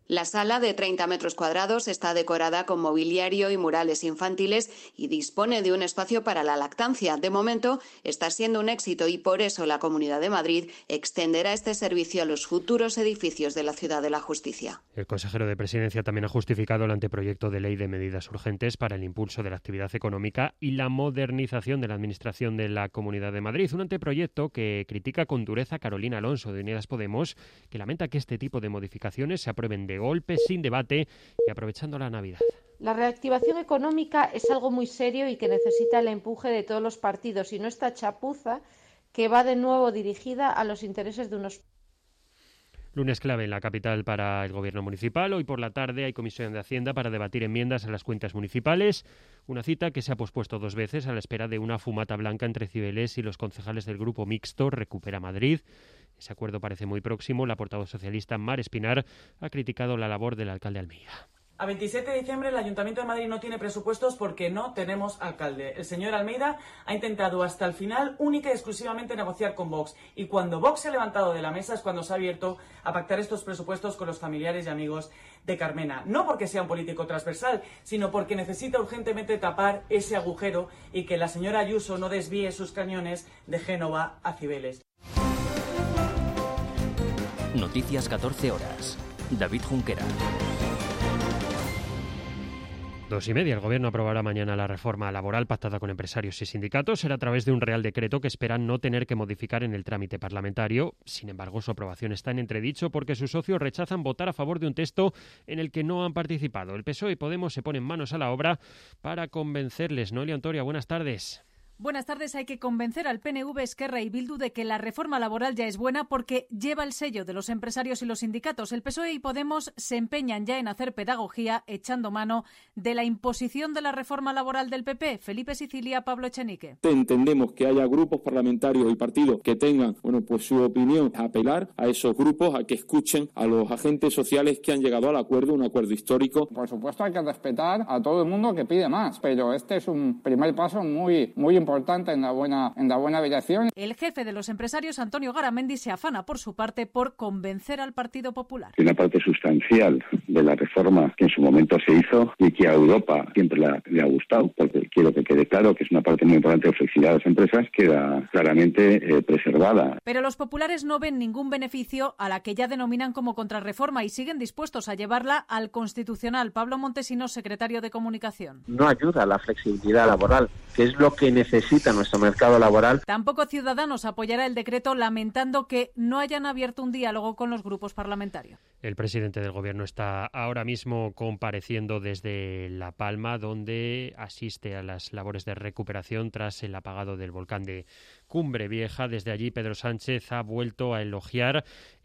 La sala de treinta metros cuadrados está decorada con mobiliario y murales infantiles y dispone de un espacio para la lactancia. De momento está siendo un éxito y por eso la Comunidad de Madrid extenderá este servicio a los futuros edificios de la Ciudad de la Justicia. El consejero de Presidencia también ha justificado el anteproyecto de ley de medidas urgentes para el impulso de la actividad económica y la modernización de la Administración de la Comunidad de Madrid. Un anteproyecto que critica con dureza Carolina Alonso de Unidas Podemos, que lamenta que este tipo de modificaciones se aprueben de golpe, sin debate y aprovechando la Navidad. La reactivación económica es algo muy serio y que necesita el empuje de todos los partidos y no esta chapuza que va de nuevo dirigida a los intereses de unos. Lunes clave en la capital para el Gobierno municipal. Hoy por la tarde hay comisión de Hacienda para debatir enmiendas a las cuentas municipales. Una cita que se ha pospuesto dos veces a la espera de una fumata blanca entre Cibeles y los concejales del grupo mixto Recupera Madrid. Ese acuerdo parece muy próximo. La portavoz socialista Mar Espinar ha criticado la labor del alcalde Almeida. A veintisiete de diciembre el Ayuntamiento de Madrid no tiene presupuestos porque no tenemos alcalde. El señor Almeida ha intentado hasta el final única y exclusivamente negociar con Vox. Y cuando Vox se ha levantado de la mesa es cuando se ha abierto a pactar estos presupuestos con los familiares y amigos de Carmena. No porque sea un político transversal, sino porque necesita urgentemente tapar ese agujero y que la señora Ayuso no desvíe sus cañones de Génova a Cibeles. Noticias catorce horas. David Junquera. Dos y media. El Gobierno aprobará mañana la reforma laboral pactada con empresarios y sindicatos. Será a través de un Real Decreto que esperan no tener que modificar en el trámite parlamentario. Sin embargo, su aprobación está en entredicho porque sus socios rechazan votar a favor de un texto en el que no han participado. El P S O E y Podemos se ponen manos a la obra para convencerles. Noelia Ontoria, buenas tardes. Buenas tardes. Hay que convencer al P N V, Esquerra y Bildu de que la reforma laboral ya es buena porque lleva el sello de los empresarios y los sindicatos. El P S O E y Podemos se empeñan ya en hacer pedagogía echando mano de la imposición de la reforma laboral del P P. Felipe Sicilia, Pablo Echenique. Entendemos que haya grupos parlamentarios y partidos que tengan, bueno, pues su opinión, apelar a esos grupos a que escuchen a los agentes sociales que han llegado al acuerdo, un acuerdo histórico. Por supuesto hay que respetar a todo el mundo que pide más, pero este es un primer paso muy, muy importante. importante en la buena en la buena dirección. El jefe de los empresarios, Antonio Garamendi, se afana por su parte por convencer al Partido Popular. Una parte sustancial de la reforma que en su momento se hizo y que a Europa siempre le ha, le ha gustado, porque quiero que quede claro que es una parte muy importante de flexibilidad de las empresas, queda claramente eh, preservada. Pero los populares no ven ningún beneficio a la que ya denominan como contrarreforma y siguen dispuestos a llevarla al Constitucional. Pablo Montesinos, secretario de Comunicación. No ayuda a la flexibilidad laboral, que es lo que necesita necesita nuestro mercado laboral. Tampoco Ciudadanos apoyará el decreto, lamentando que no hayan abierto un diálogo con los grupos parlamentarios. El presidente del Gobierno está ahora mismo compareciendo desde La Palma, donde asiste a las labores de recuperación tras el apagado del volcán de Cumbre Vieja. Desde allí, Pedro Sánchez ha vuelto a elogiar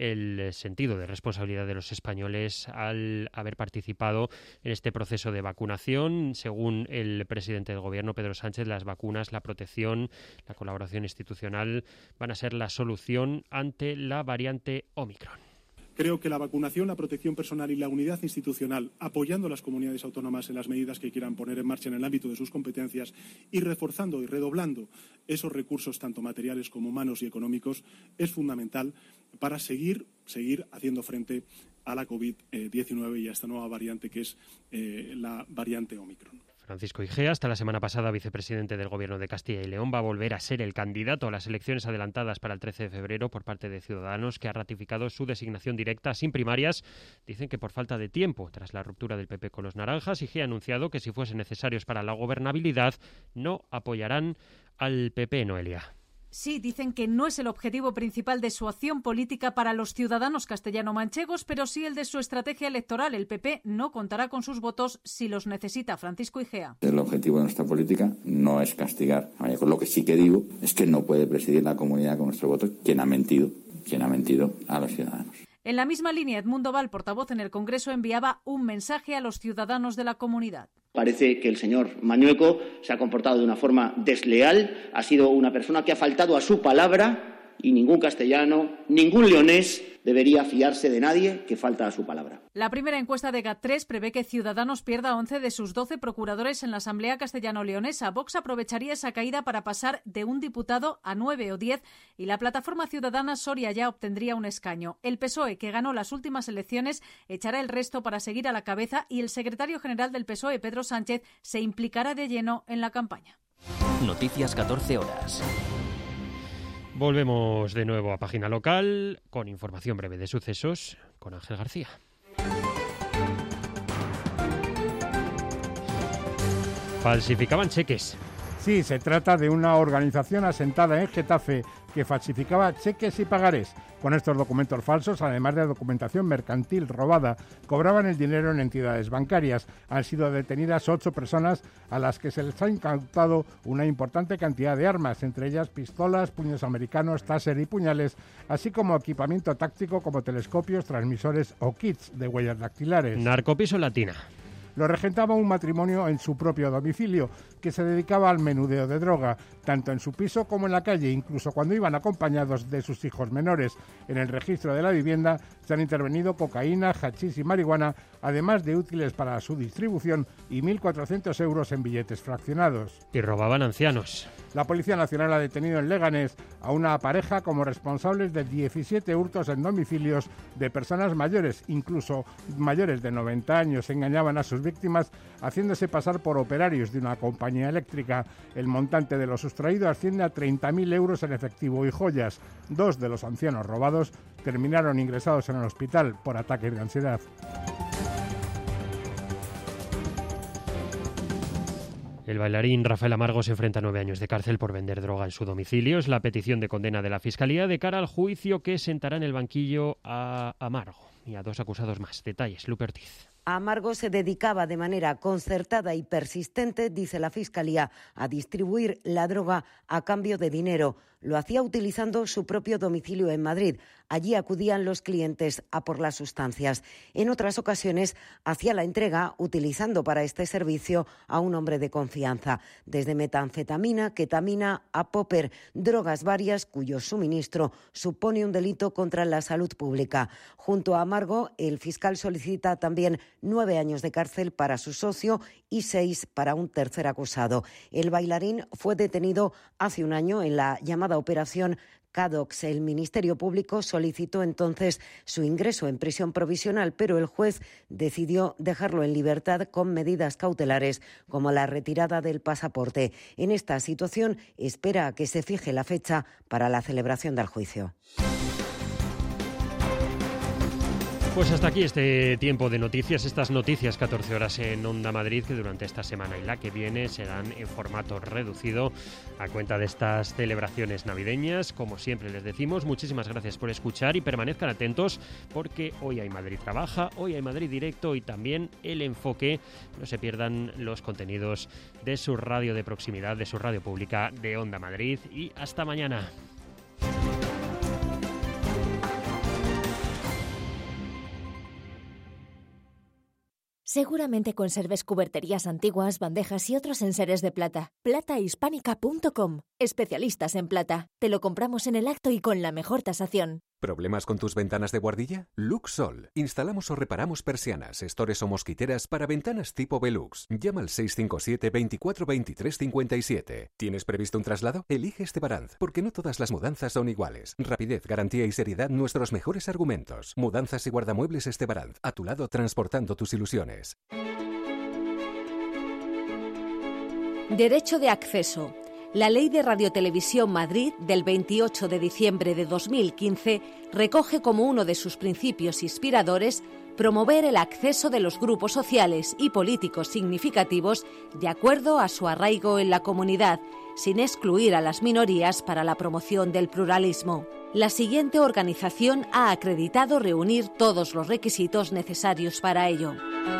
el sentido de responsabilidad de los españoles al haber participado en este proceso de vacunación. Según el presidente del Gobierno, Pedro Sánchez, las vacunas, la protección, la colaboración institucional van a ser la solución ante la variante Ómicron. Creo que la vacunación, la protección personal y la unidad institucional, apoyando a las comunidades autónomas en las medidas que quieran poner en marcha en el ámbito de sus competencias y reforzando y redoblando esos recursos, tanto materiales como humanos y económicos, es fundamental para seguir, seguir haciendo frente a la COVID diecinueve y a esta nueva variante que es eh, la variante Ómicron. Francisco Igea, hasta la semana pasada vicepresidente del Gobierno de Castilla y León, va a volver a ser el candidato a las elecciones adelantadas para el trece de febrero por parte de Ciudadanos, que ha ratificado su designación directa sin primarias. Dicen que por falta de tiempo, tras la ruptura del P P con los naranjas. Igea ha anunciado que si fuesen necesarios para la gobernabilidad, no apoyarán al P P, Noelia. Sí, dicen que no es el objetivo principal de su acción política para los ciudadanos castellano-manchegos, pero sí el de su estrategia electoral. El P P no contará con sus votos si los necesita. Francisco Igea. El objetivo de nuestra política no es castigar. Lo que sí que digo es que no puede presidir la comunidad con nuestro voto quien ha mentido, quien ha mentido a los ciudadanos. En la misma línea, Edmundo Val, portavoz en el Congreso, enviaba un mensaje a los ciudadanos de la comunidad. Parece que el señor Mañueco se ha comportado de una forma desleal, ha sido una persona que ha faltado a su palabra y ningún castellano, ningún leonés debería fiarse de nadie que falta a su palabra. La primera encuesta de GAT tres prevé que Ciudadanos pierda once de sus doce procuradores en la Asamblea castellano-leonesa. Vox aprovecharía esa caída para pasar de un diputado a nueve o diez y la plataforma ciudadana Soria ya obtendría un escaño. El P S O E, que ganó las últimas elecciones, echará el resto para seguir a la cabeza y el secretario general del P S O E, Pedro Sánchez, se implicará de lleno en la campaña. Noticias catorce horas. Volvemos de nuevo a página local con información breve de sucesos con Ángel García. Falsificaban cheques. Sí, se trata de una organización asentada en Getafe que falsificaba cheques y pagarés. Con estos documentos falsos, además de documentación mercantil robada, cobraban el dinero en entidades bancarias. Han sido detenidas ocho personas a las que se les ha incautado una importante cantidad de armas, entre ellas pistolas, puños americanos, taser y puñales, así como equipamiento táctico como telescopios, transmisores o kits de huellas dactilares. Narcopiso Latina. Lo regentaba un matrimonio en su propio domicilio, que se dedicaba al menudeo de droga, tanto en su piso como en la calle, incluso cuando iban acompañados de sus hijos menores. En el registro de la vivienda se han intervenido cocaína, hachís y marihuana, además de útiles para su distribución y mil cuatrocientos euros en billetes fraccionados. Y robaban ancianos. La Policía Nacional ha detenido en Leganés a una pareja como responsables de diecisiete hurtos en domicilios de personas mayores, incluso mayores de noventa años. Engañaban a sus víctimas haciéndose pasar por operarios de una compañía eléctrica. El montante de lo sustraído asciende a treinta mil euros en efectivo y joyas. Dos de los ancianos robados terminaron ingresados en el hospital por ataques de ansiedad. El bailarín Rafael Amargo se enfrenta a nueve años de cárcel por vender droga en su domicilio. Es la petición de condena de la Fiscalía de cara al juicio que sentará en el banquillo a Amargo y a dos acusados más. Detalles, Lupe Ortiz. Amargo se dedicaba de manera concertada y persistente, dice la Fiscalía, a distribuir la droga a cambio de dinero. Lo hacía utilizando su propio domicilio en Madrid. Allí acudían los clientes a por las sustancias. En otras ocasiones hacía la entrega utilizando para este servicio a un hombre de confianza. Desde metanfetamina, ketamina a popper, drogas varias cuyo suministro supone un delito contra la salud pública. Junto a Amargo, el fiscal solicita también nueve años de cárcel para su socio y seis para un tercer acusado. El bailarín fue detenido hace un año en la llamada Operación Cadox. El Ministerio Público solicitó entonces su ingreso en prisión provisional, pero el juez decidió dejarlo en libertad con medidas cautelares como la retirada del pasaporte. En esta situación espera a que se fije la fecha para la celebración del juicio. Pues hasta aquí este tiempo de noticias, estas noticias catorce horas en Onda Madrid, que durante esta semana y la que viene serán en formato reducido a cuenta de estas celebraciones navideñas. Como siempre les decimos, muchísimas gracias por escuchar y permanezcan atentos porque hoy hay Madrid Trabaja, hoy hay Madrid Directo y también El Enfoque. No se pierdan los contenidos de su radio de proximidad, de su radio pública de Onda Madrid y hasta mañana. Seguramente conserves cuberterías antiguas, bandejas y otros enseres de plata. plata hispánica punto com. Especialistas en plata. Te lo compramos en el acto y con la mejor tasación. ¿Problemas con tus ventanas de guardilla? Luxol. Instalamos o reparamos persianas, estores o mosquiteras para ventanas tipo Velux. Llama al seis cinco siete, veinticuatro, veintitrés, cincuenta y siete. ¿Tienes previsto un traslado? Elige Estebaranz, porque no todas las mudanzas son iguales. Rapidez, garantía y seriedad, nuestros mejores argumentos. Mudanzas y guardamuebles Estebaranz. A tu lado, transportando tus ilusiones. Derecho de acceso. La Ley de Radiotelevisión Madrid del veintiocho de diciembre de dos mil quince recoge como uno de sus principios inspiradores promover el acceso de los grupos sociales y políticos significativos de acuerdo a su arraigo en la comunidad, sin excluir a las minorías para la promoción del pluralismo. La siguiente organización ha acreditado reunir todos los requisitos necesarios para ello.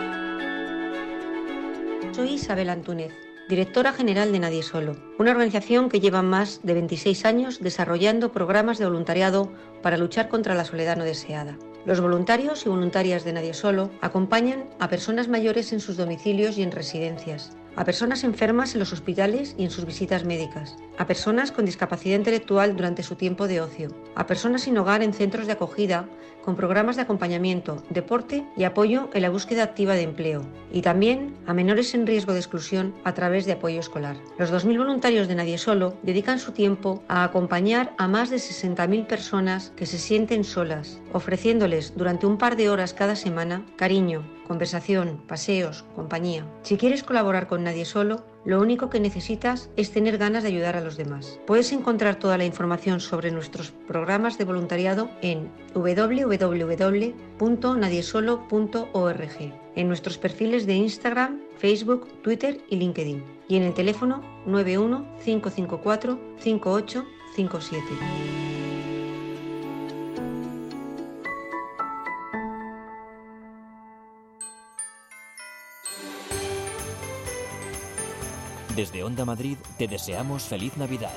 Soy Isabel Antúnez, directora general de Nadie Solo, una organización que lleva más de veintiséis años desarrollando programas de voluntariado para luchar contra la soledad no deseada. Los voluntarios y voluntarias de Nadie Solo acompañan a personas mayores en sus domicilios y en residencias, a personas enfermas en los hospitales y en sus visitas médicas, a personas con discapacidad intelectual durante su tiempo de ocio, a personas sin hogar en centros de acogida con programas de acompañamiento, deporte y apoyo en la búsqueda activa de empleo, y también a menores en riesgo de exclusión a través de apoyo escolar. Los dos mil voluntarios de Nadie Solo dedican su tiempo a acompañar a más de sesenta mil personas que se sienten solas, ofreciéndoles durante un par de horas cada semana cariño, conversación, paseos, compañía. Si quieres colaborar con Nadie Solo, lo único que necesitas es tener ganas de ayudar a los demás. Puedes encontrar toda la información sobre nuestros programas de voluntariado en doble u doble u doble u punto nadie solo punto org, en nuestros perfiles de Instagram, Facebook, Twitter y LinkedIn, y en el teléfono nueve uno cinco cinco cuatro cinco ocho cinco siete. Desde Onda Madrid te deseamos feliz Navidad.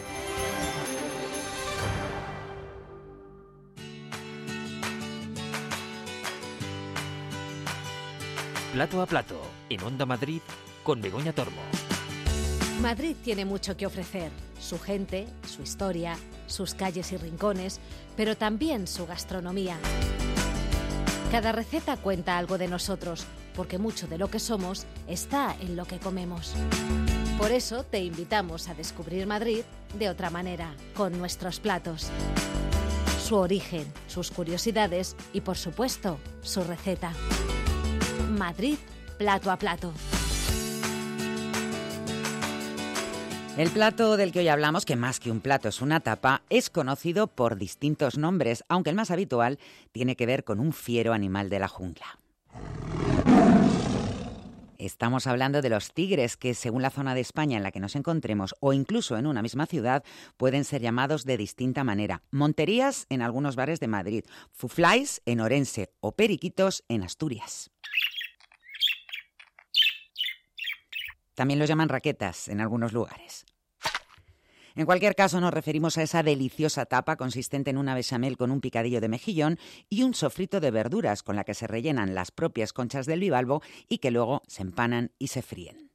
Plato a plato, en Onda Madrid, con Begoña Tormo. Madrid tiene mucho que ofrecer. Su gente, su historia, sus calles y rincones, pero también su gastronomía. Cada receta cuenta algo de nosotros, porque mucho de lo que somos está en lo que comemos. Por eso te invitamos a descubrir Madrid de otra manera, con nuestros platos. Su origen, sus curiosidades y, por supuesto, su receta. Madrid, plato a plato. El plato del que hoy hablamos, que más que un plato es una tapa, es conocido por distintos nombres, aunque el más habitual tiene que ver con un fiero animal de la jungla. Estamos hablando de los tigres, que según la zona de España en la que nos encontremos o incluso en una misma ciudad, pueden ser llamados de distinta manera. Monterías en algunos bares de Madrid, fuflais en Orense o periquitos en Asturias. También los llaman raquetas en algunos lugares. En cualquier caso, nos referimos a esa deliciosa tapa consistente en una bechamel con un picadillo de mejillón y un sofrito de verduras con la que se rellenan las propias conchas del bivalvo y que luego se empanan y se fríen.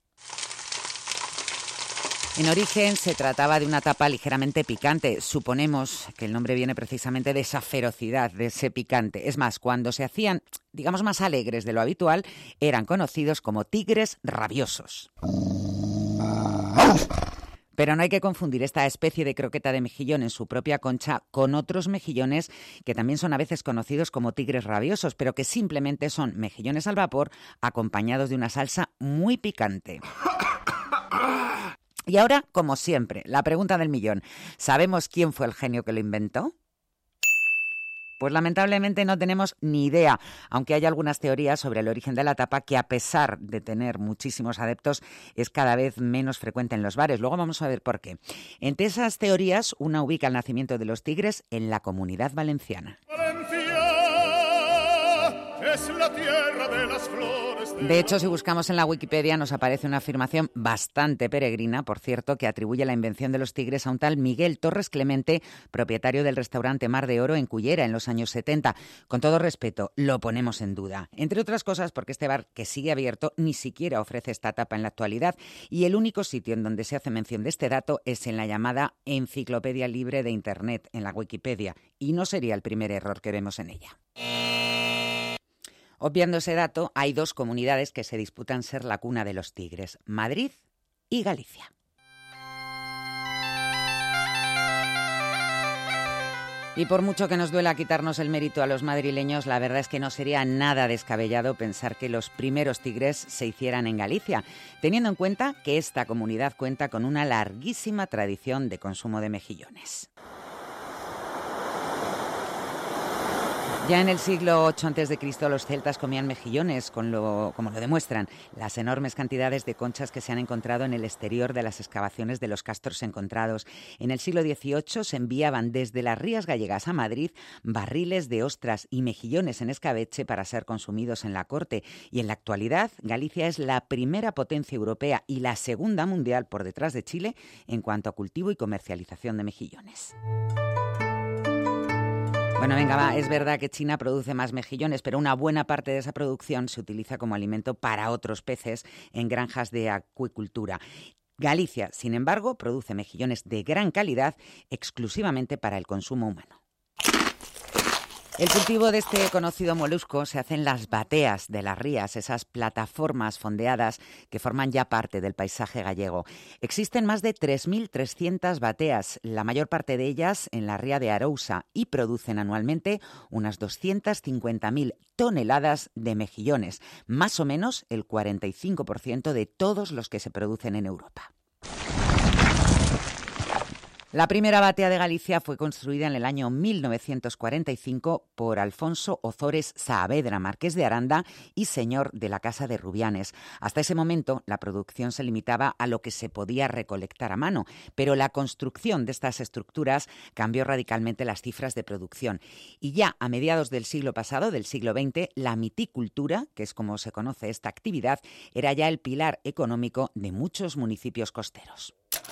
En origen se trataba de una tapa ligeramente picante. Suponemos que el nombre viene precisamente de esa ferocidad, de ese picante. Es más, cuando se hacían, digamos, más alegres de lo habitual, eran conocidos como tigres rabiosos. Pero no hay que confundir esta especie de croqueta de mejillón en su propia concha con otros mejillones que también son a veces conocidos como tigres rabiosos, pero que simplemente son mejillones al vapor acompañados de una salsa muy picante. Y ahora, como siempre, la pregunta del millón. ¿Sabemos quién fue el genio que lo inventó? Pues lamentablemente no tenemos ni idea, aunque hay algunas teorías sobre el origen de la tapa que, a pesar de tener muchísimos adeptos, es cada vez menos frecuente en los bares. Luego vamos a ver por qué. Entre esas teorías, una ubica el nacimiento de los tigres en la Comunidad Valenciana. Es la tierra de las flores de... de hecho, si buscamos en la Wikipedia nos aparece una afirmación bastante peregrina, por cierto, que atribuye la invención de los tigres a un tal Miguel Torres Clemente, propietario del restaurante Mar de Oro en Cullera en los años setenta. Con todo respeto, lo ponemos en duda. Entre otras cosas porque este bar, que sigue abierto, ni siquiera ofrece esta tapa en la actualidad, y el único sitio en donde se hace mención de este dato es en la llamada Enciclopedia Libre de Internet, en la Wikipedia, y no sería el primer error que vemos en ella. Obviando ese dato, hay dos comunidades que se disputan ser la cuna de los tigres: Madrid y Galicia. Y por mucho que nos duela quitarnos el mérito a los madrileños, la verdad es que no sería nada descabellado pensar que los primeros tigres se hicieran en Galicia, teniendo en cuenta que esta comunidad cuenta con una larguísima tradición de consumo de mejillones. Ya en el siglo ocho antes de Cristo los celtas comían mejillones, con lo, como lo demuestran las enormes cantidades de conchas que se han encontrado en el exterior de las excavaciones de los castros encontrados. En el siglo dieciocho se enviaban desde las Rías Gallegas a Madrid barriles de ostras y mejillones en escabeche para ser consumidos en la corte. Y en la actualidad, Galicia es la primera potencia europea y la segunda mundial, por detrás de Chile, en cuanto a cultivo y comercialización de mejillones. Bueno, venga, va, es verdad que China produce más mejillones, pero una buena parte de esa producción se utiliza como alimento para otros peces en granjas de acuicultura. Galicia, sin embargo, produce mejillones de gran calidad exclusivamente para el consumo humano. El cultivo de este conocido molusco se hace en las bateas de las rías, esas plataformas fondeadas que forman ya parte del paisaje gallego. Existen más de tres mil trescientas bateas, la mayor parte de ellas en la ría de Arousa, y producen anualmente unas doscientas cincuenta mil toneladas de mejillones, más o menos el cuarenta y cinco por ciento de todos los que se producen en Europa. La primera batea de Galicia fue construida en el año mil novecientos cuarenta y cinco por Alfonso Ozores Saavedra, marqués de Aranda y señor de la Casa de Rubianes. Hasta ese momento, la producción se limitaba a lo que se podía recolectar a mano, pero la construcción de estas estructuras cambió radicalmente las cifras de producción. Y ya a mediados del siglo pasado, del siglo veinte, la miticultura, que es como se conoce esta actividad, era ya el pilar económico de muchos municipios costeros.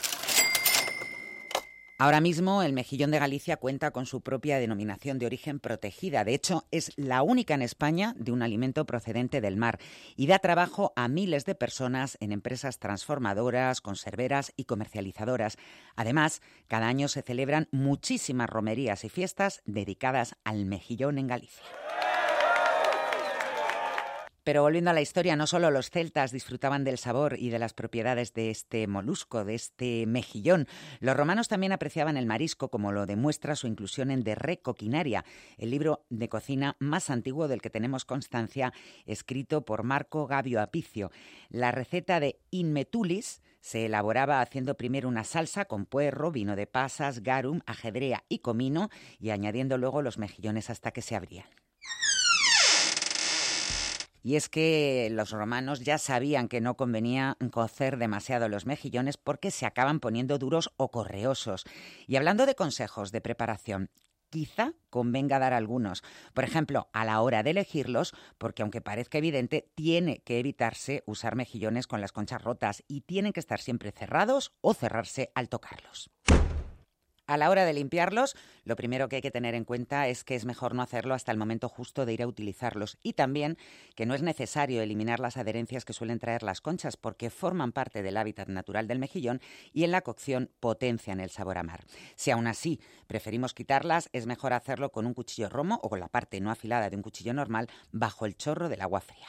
Ahora mismo el mejillón de Galicia cuenta con su propia denominación de origen protegida. De hecho, es la única en España de un alimento procedente del mar y da trabajo a miles de personas en empresas transformadoras, conserveras y comercializadoras. Además, cada año se celebran muchísimas romerías y fiestas dedicadas al mejillón en Galicia. Pero volviendo a la historia, no solo los celtas disfrutaban del sabor y de las propiedades de este molusco, de este mejillón. Los romanos también apreciaban el marisco, como lo demuestra su inclusión en De Re Coquinaria, el libro de cocina más antiguo del que tenemos constancia, escrito por Marco Gabio Apicio. La receta de Inmetulis se elaboraba haciendo primero una salsa con puerro, vino de pasas, garum, ajedrea y comino, y añadiendo luego los mejillones hasta que se abrían. Y es que los romanos ya sabían que no convenía cocer demasiado los mejillones porque se acaban poniendo duros o correosos. Y hablando de consejos de preparación, quizá convenga dar algunos. Por ejemplo, a la hora de elegirlos, porque aunque parezca evidente, tiene que evitarse usar mejillones con las conchas rotas y tienen que estar siempre cerrados o cerrarse al tocarlos. A la hora de limpiarlos, lo primero que hay que tener en cuenta es que es mejor no hacerlo hasta el momento justo de ir a utilizarlos y también que no es necesario eliminar las adherencias que suelen traer las conchas porque forman parte del hábitat natural del mejillón y en la cocción potencian el sabor a mar. Si aún así preferimos quitarlas, es mejor hacerlo con un cuchillo romo o con la parte no afilada de un cuchillo normal bajo el chorro del agua fría.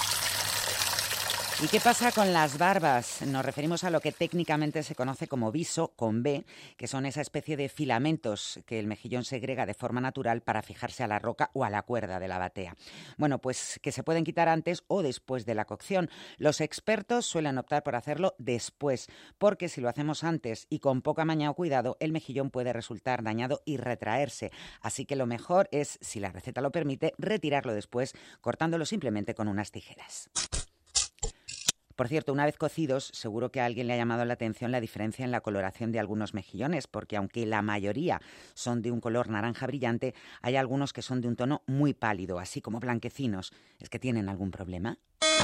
¿Y qué pasa con las barbas? Nos referimos a lo que técnicamente se conoce como viso con B, que son esa especie de filamentos que el mejillón segrega de forma natural para fijarse a la roca o a la cuerda de la batea. Bueno, pues que se pueden quitar antes o después de la cocción. Los expertos suelen optar por hacerlo después, porque si lo hacemos antes y con poca maña o cuidado, el mejillón puede resultar dañado y retraerse. Así que lo mejor es, si la receta lo permite, retirarlo después, cortándolo simplemente con unas tijeras. Por cierto, una vez cocidos, seguro que a alguien le ha llamado la atención la diferencia en la coloración de algunos mejillones, porque aunque la mayoría son de un color naranja brillante, hay algunos que son de un tono muy pálido, así como blanquecinos. ¿Es que tienen algún problema?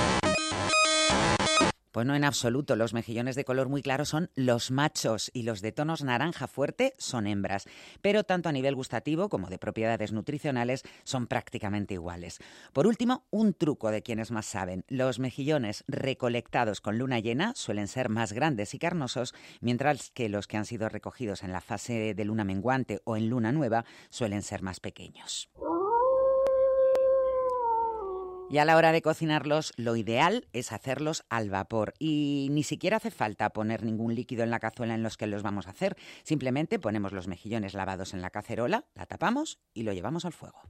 Pues no en absoluto, los mejillones de color muy claro son los machos y los de tonos naranja fuerte son hembras, pero tanto a nivel gustativo como de propiedades nutricionales son prácticamente iguales. Por último, un truco de quienes más saben, los mejillones recolectados con luna llena suelen ser más grandes y carnosos, mientras que los que han sido recogidos en la fase de luna menguante o en luna nueva suelen ser más pequeños. Y a la hora de cocinarlos, lo ideal es hacerlos al vapor. Y ni siquiera hace falta poner ningún líquido en la cazuela en los que los vamos a hacer. Simplemente ponemos los mejillones lavados en la cacerola, la tapamos y lo llevamos al fuego.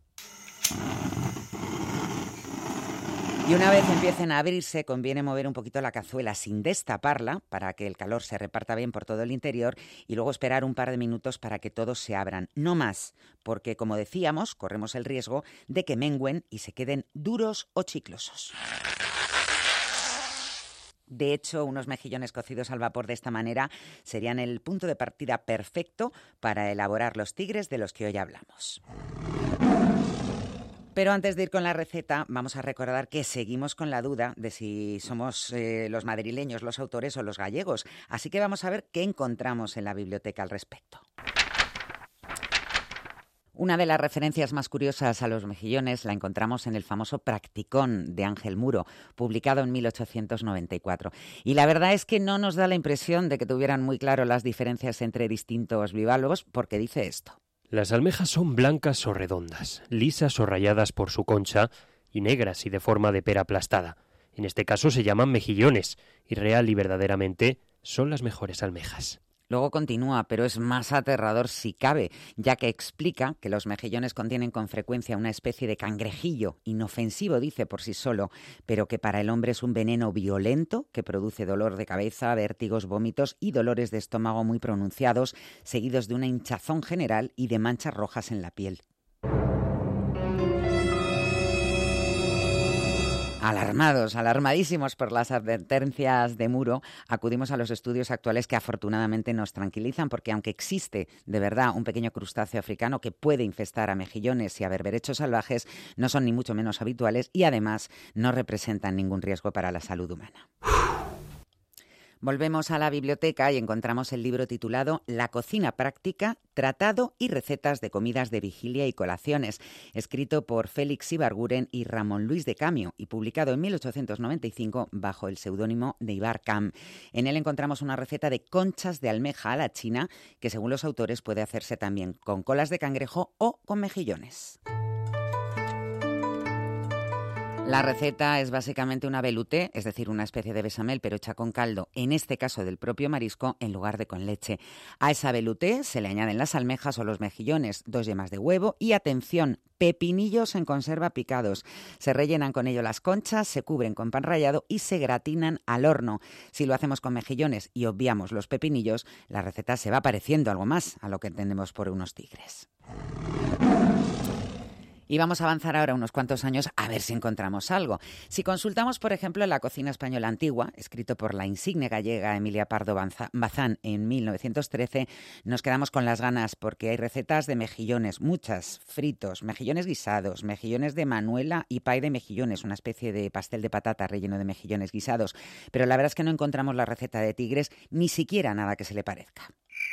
Y una vez empiecen a abrirse, conviene mover un poquito la cazuela sin destaparla para que el calor se reparta bien por todo el interior y luego esperar un par de minutos para que todos se abran. No más, porque como decíamos, corremos el riesgo de que mengüen y se queden duros o chiclosos. De hecho, unos mejillones cocidos al vapor de esta manera serían el punto de partida perfecto para elaborar los tigres de los que hoy hablamos. Pero antes de ir con la receta, vamos a recordar que seguimos con la duda de si somos eh, los madrileños los autores o los gallegos. Así que vamos a ver qué encontramos en la biblioteca al respecto. Una de las referencias más curiosas a los mejillones la encontramos en el famoso Practicón de Ángel Muro, publicado en mil ochocientos noventa y cuatro. Y la verdad es que no nos da la impresión de que tuvieran muy claro las diferencias entre distintos bivalvos, porque dice esto. Las almejas son blancas o redondas, lisas o rayadas por su concha y negras y de forma de pera aplastada. En este caso se llaman mejillones y real y verdaderamente son las mejores almejas. Luego continúa, pero es más aterrador si cabe, ya que explica que los mejillones contienen con frecuencia una especie de cangrejillo, inofensivo dice por sí solo, pero que para el hombre es un veneno violento que produce dolor de cabeza, vértigos, vómitos y dolores de estómago muy pronunciados, seguidos de una hinchazón general y de manchas rojas en la piel. Alarmados, alarmadísimos por las advertencias de Muro, acudimos a los estudios actuales que afortunadamente nos tranquilizan, porque aunque existe de verdad un pequeño crustáceo africano que puede infestar a mejillones y a berberechos salvajes, no son ni mucho menos habituales y además no representan ningún riesgo para la salud humana. Volvemos a la biblioteca y encontramos el libro titulado La cocina práctica, tratado y recetas de comidas de vigilia y colaciones, escrito por Félix Ibarguren y Ramón Luis de Camio y publicado en mil ochocientos noventa y cinco bajo el seudónimo de Ibar Cam. En él encontramos una receta de conchas de almeja a la china que, según los autores, puede hacerse también con colas de cangrejo o con mejillones. La receta es básicamente una velouté, es decir, una especie de bechamel pero hecha con caldo, en este caso del propio marisco, en lugar de con leche. A esa velouté se le añaden las almejas o los mejillones, dos yemas de huevo y, atención, pepinillos en conserva picados. Se rellenan con ello las conchas, se cubren con pan rallado y se gratinan al horno. Si lo hacemos con mejillones y obviamos los pepinillos, la receta se va pareciendo algo más a lo que entendemos por unos tigres. Y vamos a avanzar ahora unos cuantos años a ver si encontramos algo. Si consultamos, por ejemplo, La cocina española antigua, escrito por la insigne gallega Emilia Pardo Bazán en mil novecientos trece, nos quedamos con las ganas porque hay recetas de mejillones, muchas, fritos, mejillones guisados, mejillones de manuela y pay de mejillones, una especie de pastel de patata relleno de mejillones guisados. Pero la verdad es que no encontramos la receta de tigres, ni siquiera nada que se le parezca.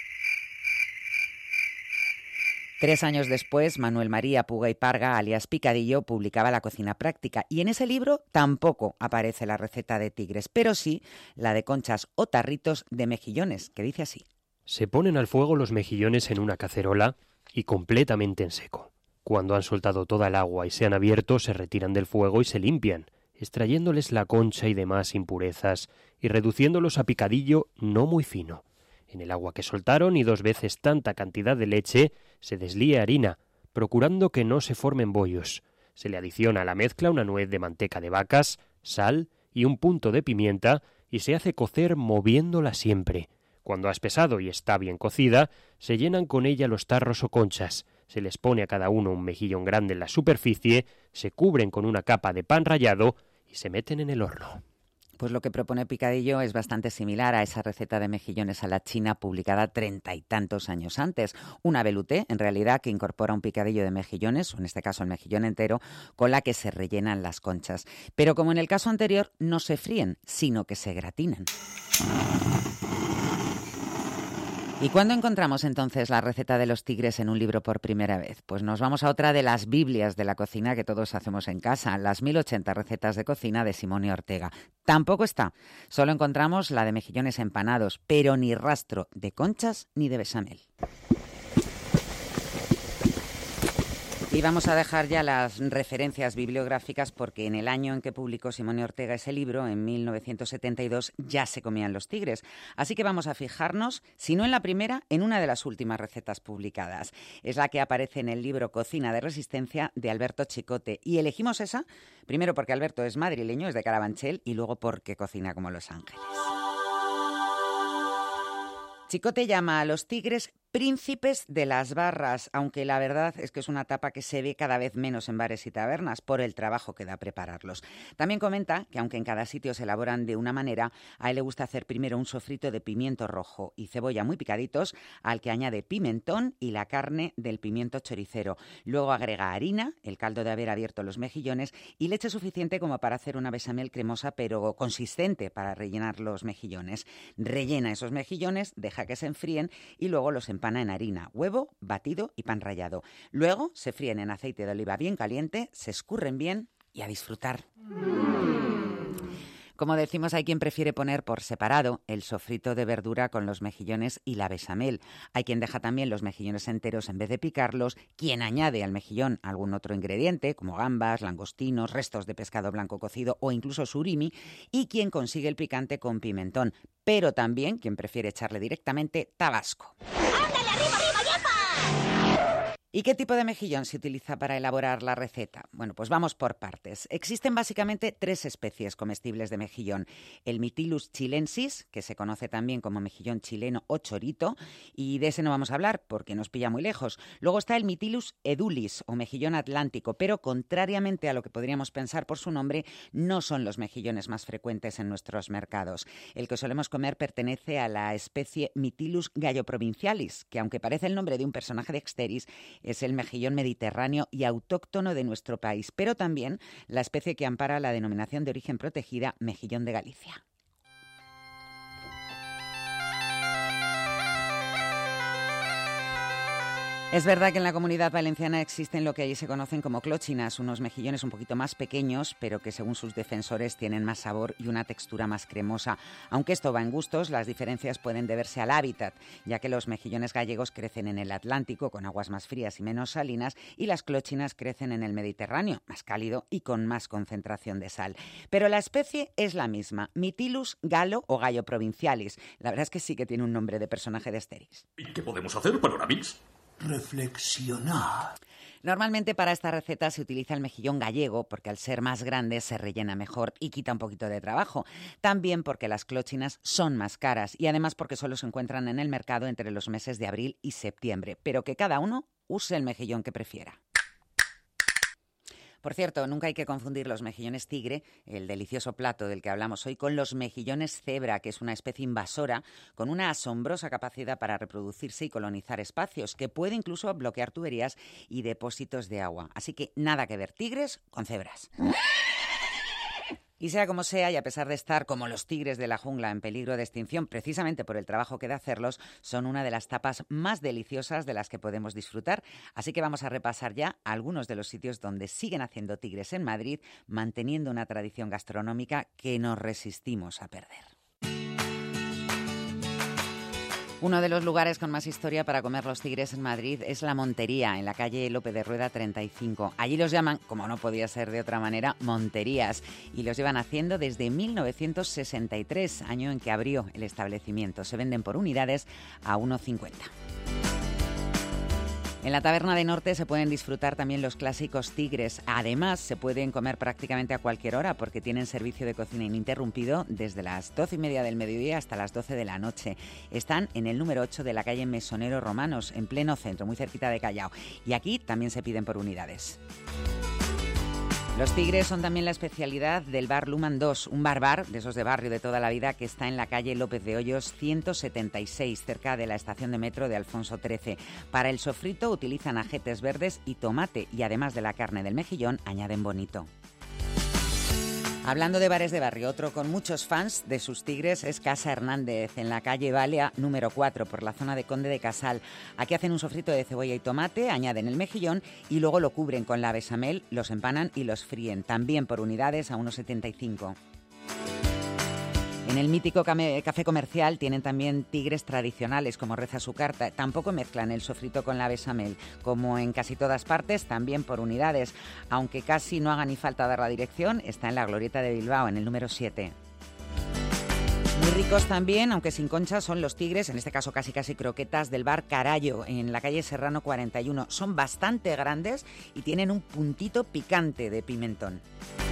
Tres años después, Manuel María Puga y Parga, alias Picadillo, publicaba La cocina práctica y en ese libro tampoco aparece la receta de tigres, pero sí la de conchas o tarritos de mejillones, que dice así. Se ponen al fuego los mejillones en una cacerola y completamente en seco. Cuando han soltado toda el agua y se han abierto, se retiran del fuego y se limpian, extrayéndoles la concha y demás impurezas y reduciéndolos a picadillo no muy fino. En el agua que soltaron y dos veces tanta cantidad de leche se deslíe harina, procurando que no se formen bollos. Se le adiciona a la mezcla una nuez de manteca de vacas, sal y un punto de pimienta y se hace cocer moviéndola siempre. Cuando ha espesado y está bien cocida, se llenan con ella los tarros o conchas, se les pone a cada uno un mejillón grande en la superficie, se cubren con una capa de pan rallado y se meten en el horno. Pues lo que propone Picadillo es bastante similar a esa receta de mejillones a la china publicada treinta y tantos años antes. Una velouté, en realidad, que incorpora un picadillo de mejillones, o en este caso el mejillón entero, con la que se rellenan las conchas. Pero como en el caso anterior, no se fríen, sino que se gratinan. ¿Y cuándo encontramos entonces la receta de los tigres en un libro por primera vez? Pues nos vamos a otra de las Biblias de la cocina que todos hacemos en casa, las mil ochenta recetas de cocina de Simone Ortega. Tampoco está, solo encontramos la de mejillones empanados, pero ni rastro de conchas ni de bechamel. Y vamos a dejar ya las referencias bibliográficas porque en el año en que publicó Simone Ortega ese libro, en mil novecientos setenta y dos, ya se comían los tigres. Así que vamos a fijarnos, si no en la primera, en una de las últimas recetas publicadas. Es la que aparece en el libro Cocina de Resistencia de Alberto Chicote. Y elegimos esa, primero porque Alberto es madrileño, es de Carabanchel, y luego porque cocina como Los Ángeles. Chicote llama a los tigres príncipes de las barras, aunque la verdad es que es una tapa que se ve cada vez menos en bares y tabernas por el trabajo que da prepararlos. También comenta que aunque en cada sitio se elaboran de una manera, a él le gusta hacer primero un sofrito de pimiento rojo y cebolla muy picaditos, al que añade pimentón y la carne del pimiento choricero. Luego agrega harina, el caldo de haber abierto los mejillones y leche suficiente como para hacer una bechamel cremosa pero consistente para rellenar los mejillones. Rellena esos mejillones, deja que se enfríen y luego los empana en harina, huevo, batido y pan rallado. Luego se fríen en aceite de oliva bien caliente, se escurren bien y a disfrutar. Como decimos, hay quien prefiere poner por separado el sofrito de verdura con los mejillones y la bechamel. Hay quien deja también los mejillones enteros en vez de picarlos, quien añade al mejillón algún otro ingrediente, como gambas, langostinos, restos de pescado blanco cocido o incluso surimi, y quien consigue el picante con pimentón, pero también quien prefiere echarle directamente tabasco. ¡Ándale, arriba, arriba, yepa! ¿Y qué tipo de mejillón se utiliza para elaborar la receta? Bueno, pues vamos por partes. Existen básicamente tres especies comestibles de mejillón. El Mytilus chilensis, que se conoce también como mejillón chileno o chorito, y de ese no vamos a hablar porque nos pilla muy lejos. Luego está el Mytilus edulis, o mejillón atlántico, pero contrariamente a lo que podríamos pensar por su nombre, no son los mejillones más frecuentes en nuestros mercados. El que solemos comer pertenece a la especie Mytilus galloprovincialis, que aunque parece el nombre de un personaje de Exteris, es el mejillón mediterráneo y autóctono de nuestro país, pero también la especie que ampara la denominación de origen protegida mejillón de Galicia. Es verdad que en la Comunidad Valenciana existen lo que allí se conocen como clóchinas, unos mejillones un poquito más pequeños, pero que según sus defensores tienen más sabor y una textura más cremosa. Aunque esto va en gustos, las diferencias pueden deberse al hábitat, ya que los mejillones gallegos crecen en el Atlántico, con aguas más frías y menos salinas, y las clóchinas crecen en el Mediterráneo, más cálido y con más concentración de sal. Pero la especie es la misma, Mytilus galo o gallo provincialis. La verdad es que sí que tiene un nombre de personaje de Asterix. ¿Y qué podemos hacer, Panoramix? Reflexionar. Normalmente para esta receta se utiliza el mejillón gallego porque al ser más grande se rellena mejor y quita un poquito de trabajo. También porque las clóchinas son más caras y además porque solo se encuentran en el mercado entre los meses de abril y septiembre, pero que cada uno use el mejillón que prefiera. Por cierto, nunca hay que confundir los mejillones tigre, el delicioso plato del que hablamos hoy, con los mejillones cebra, que es una especie invasora con una asombrosa capacidad para reproducirse y colonizar espacios, que puede incluso bloquear tuberías y depósitos de agua. Así que nada que ver tigres con cebras. Y sea como sea, y a pesar de estar como los tigres de la jungla en peligro de extinción, precisamente por el trabajo que da hacerlos, son una de las tapas más deliciosas de las que podemos disfrutar. Así que vamos a repasar ya algunos de los sitios donde siguen haciendo tigres en Madrid, manteniendo una tradición gastronómica que nos resistimos a perder. Uno de los lugares con más historia para comer los tigres en Madrid es La Montería, en la calle Lope de Rueda treinta y cinco. Allí los llaman, como no podía ser de otra manera, monterías, y los llevan haciendo desde mil novecientos sesenta y tres, año en que abrió el establecimiento. Se venden por unidades a uno cincuenta. En la Taberna de Norte se pueden disfrutar también los clásicos tigres. Además, se pueden comer prácticamente a cualquier hora porque tienen servicio de cocina ininterrumpido desde las doce y media del mediodía hasta las doce de la noche. Están en el número ocho de la calle Mesonero Romanos, en pleno centro, muy cerquita de Callao. Y aquí también se piden por unidades. Los tigres son también la especialidad del bar Luman dos, un bar-bar de esos de barrio de toda la vida que está en la calle López de Hoyos ciento setenta y seis, cerca de la estación de metro de Alfonso trece. Para el sofrito utilizan ajetes verdes y tomate y además de la carne del mejillón añaden bonito. Hablando de bares de barrio, otro con muchos fans de sus tigres es Casa Hernández, en la calle Valea número cuatro, por la zona de Conde de Casal. Aquí hacen un sofrito de cebolla y tomate, añaden el mejillón y luego lo cubren con la bechamel, los empanan y los fríen, también por unidades a uno setenta y cinco. En el mítico café comercial tienen también tigres tradicionales, como reza su carta. Tampoco mezclan el sofrito con la bechamel. Como en casi todas partes, también por unidades. Aunque casi no haga ni falta dar la dirección, está en la Glorieta de Bilbao, en el número siete. Muy ricos también, aunque sin concha, son los tigres, en este caso casi casi croquetas, del bar Carallo, en la calle Serrano cuarenta y uno. Son bastante grandes y tienen un puntito picante de pimentón.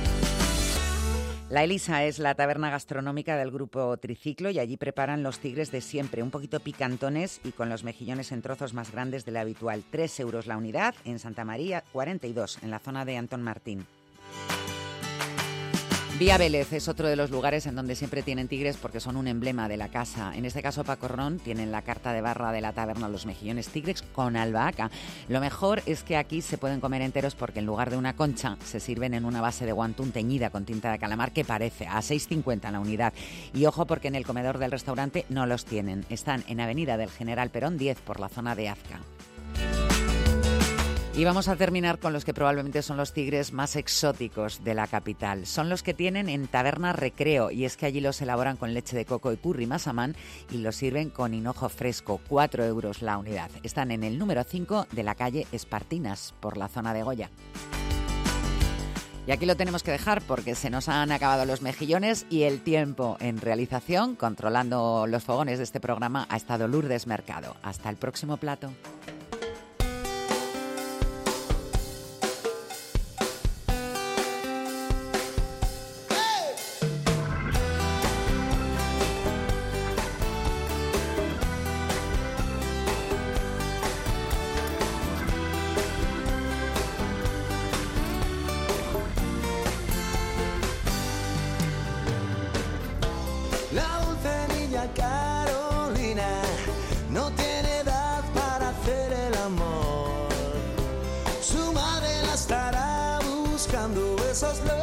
La Elisa es la taberna gastronómica del grupo Triciclo y allí preparan los tigres de siempre, un poquito picantones y con los mejillones en trozos más grandes de lo habitual. Tres euros la unidad en Santa María cuarenta y dos, en la zona de Antón Martín. Vía Vélez es otro de los lugares en donde siempre tienen tigres porque son un emblema de la casa. En este caso, Paco Ron tiene en la carta de barra de la taberna los mejillones tigres con albahaca. Lo mejor es que aquí se pueden comer enteros porque en lugar de una concha se sirven en una base de guantún teñida con tinta de calamar que parece a seis cincuenta la unidad. Y ojo porque en el comedor del restaurante no los tienen. Están en Avenida del General Perón diez por la zona de Azca. Y vamos a terminar con los que probablemente son los tigres más exóticos de la capital. Son los que tienen en Taberna Recreo, y es que allí los elaboran con leche de coco y curry masamán y los sirven con hinojo fresco, cuatro euros la unidad. Están en el número cinco de la calle Espartinas, por la zona de Goya. Y aquí lo tenemos que dejar porque se nos han acabado los mejillones y el tiempo. En realización, controlando los fogones de este programa, ha estado Lourdes Mercado. Hasta el próximo plato. Esos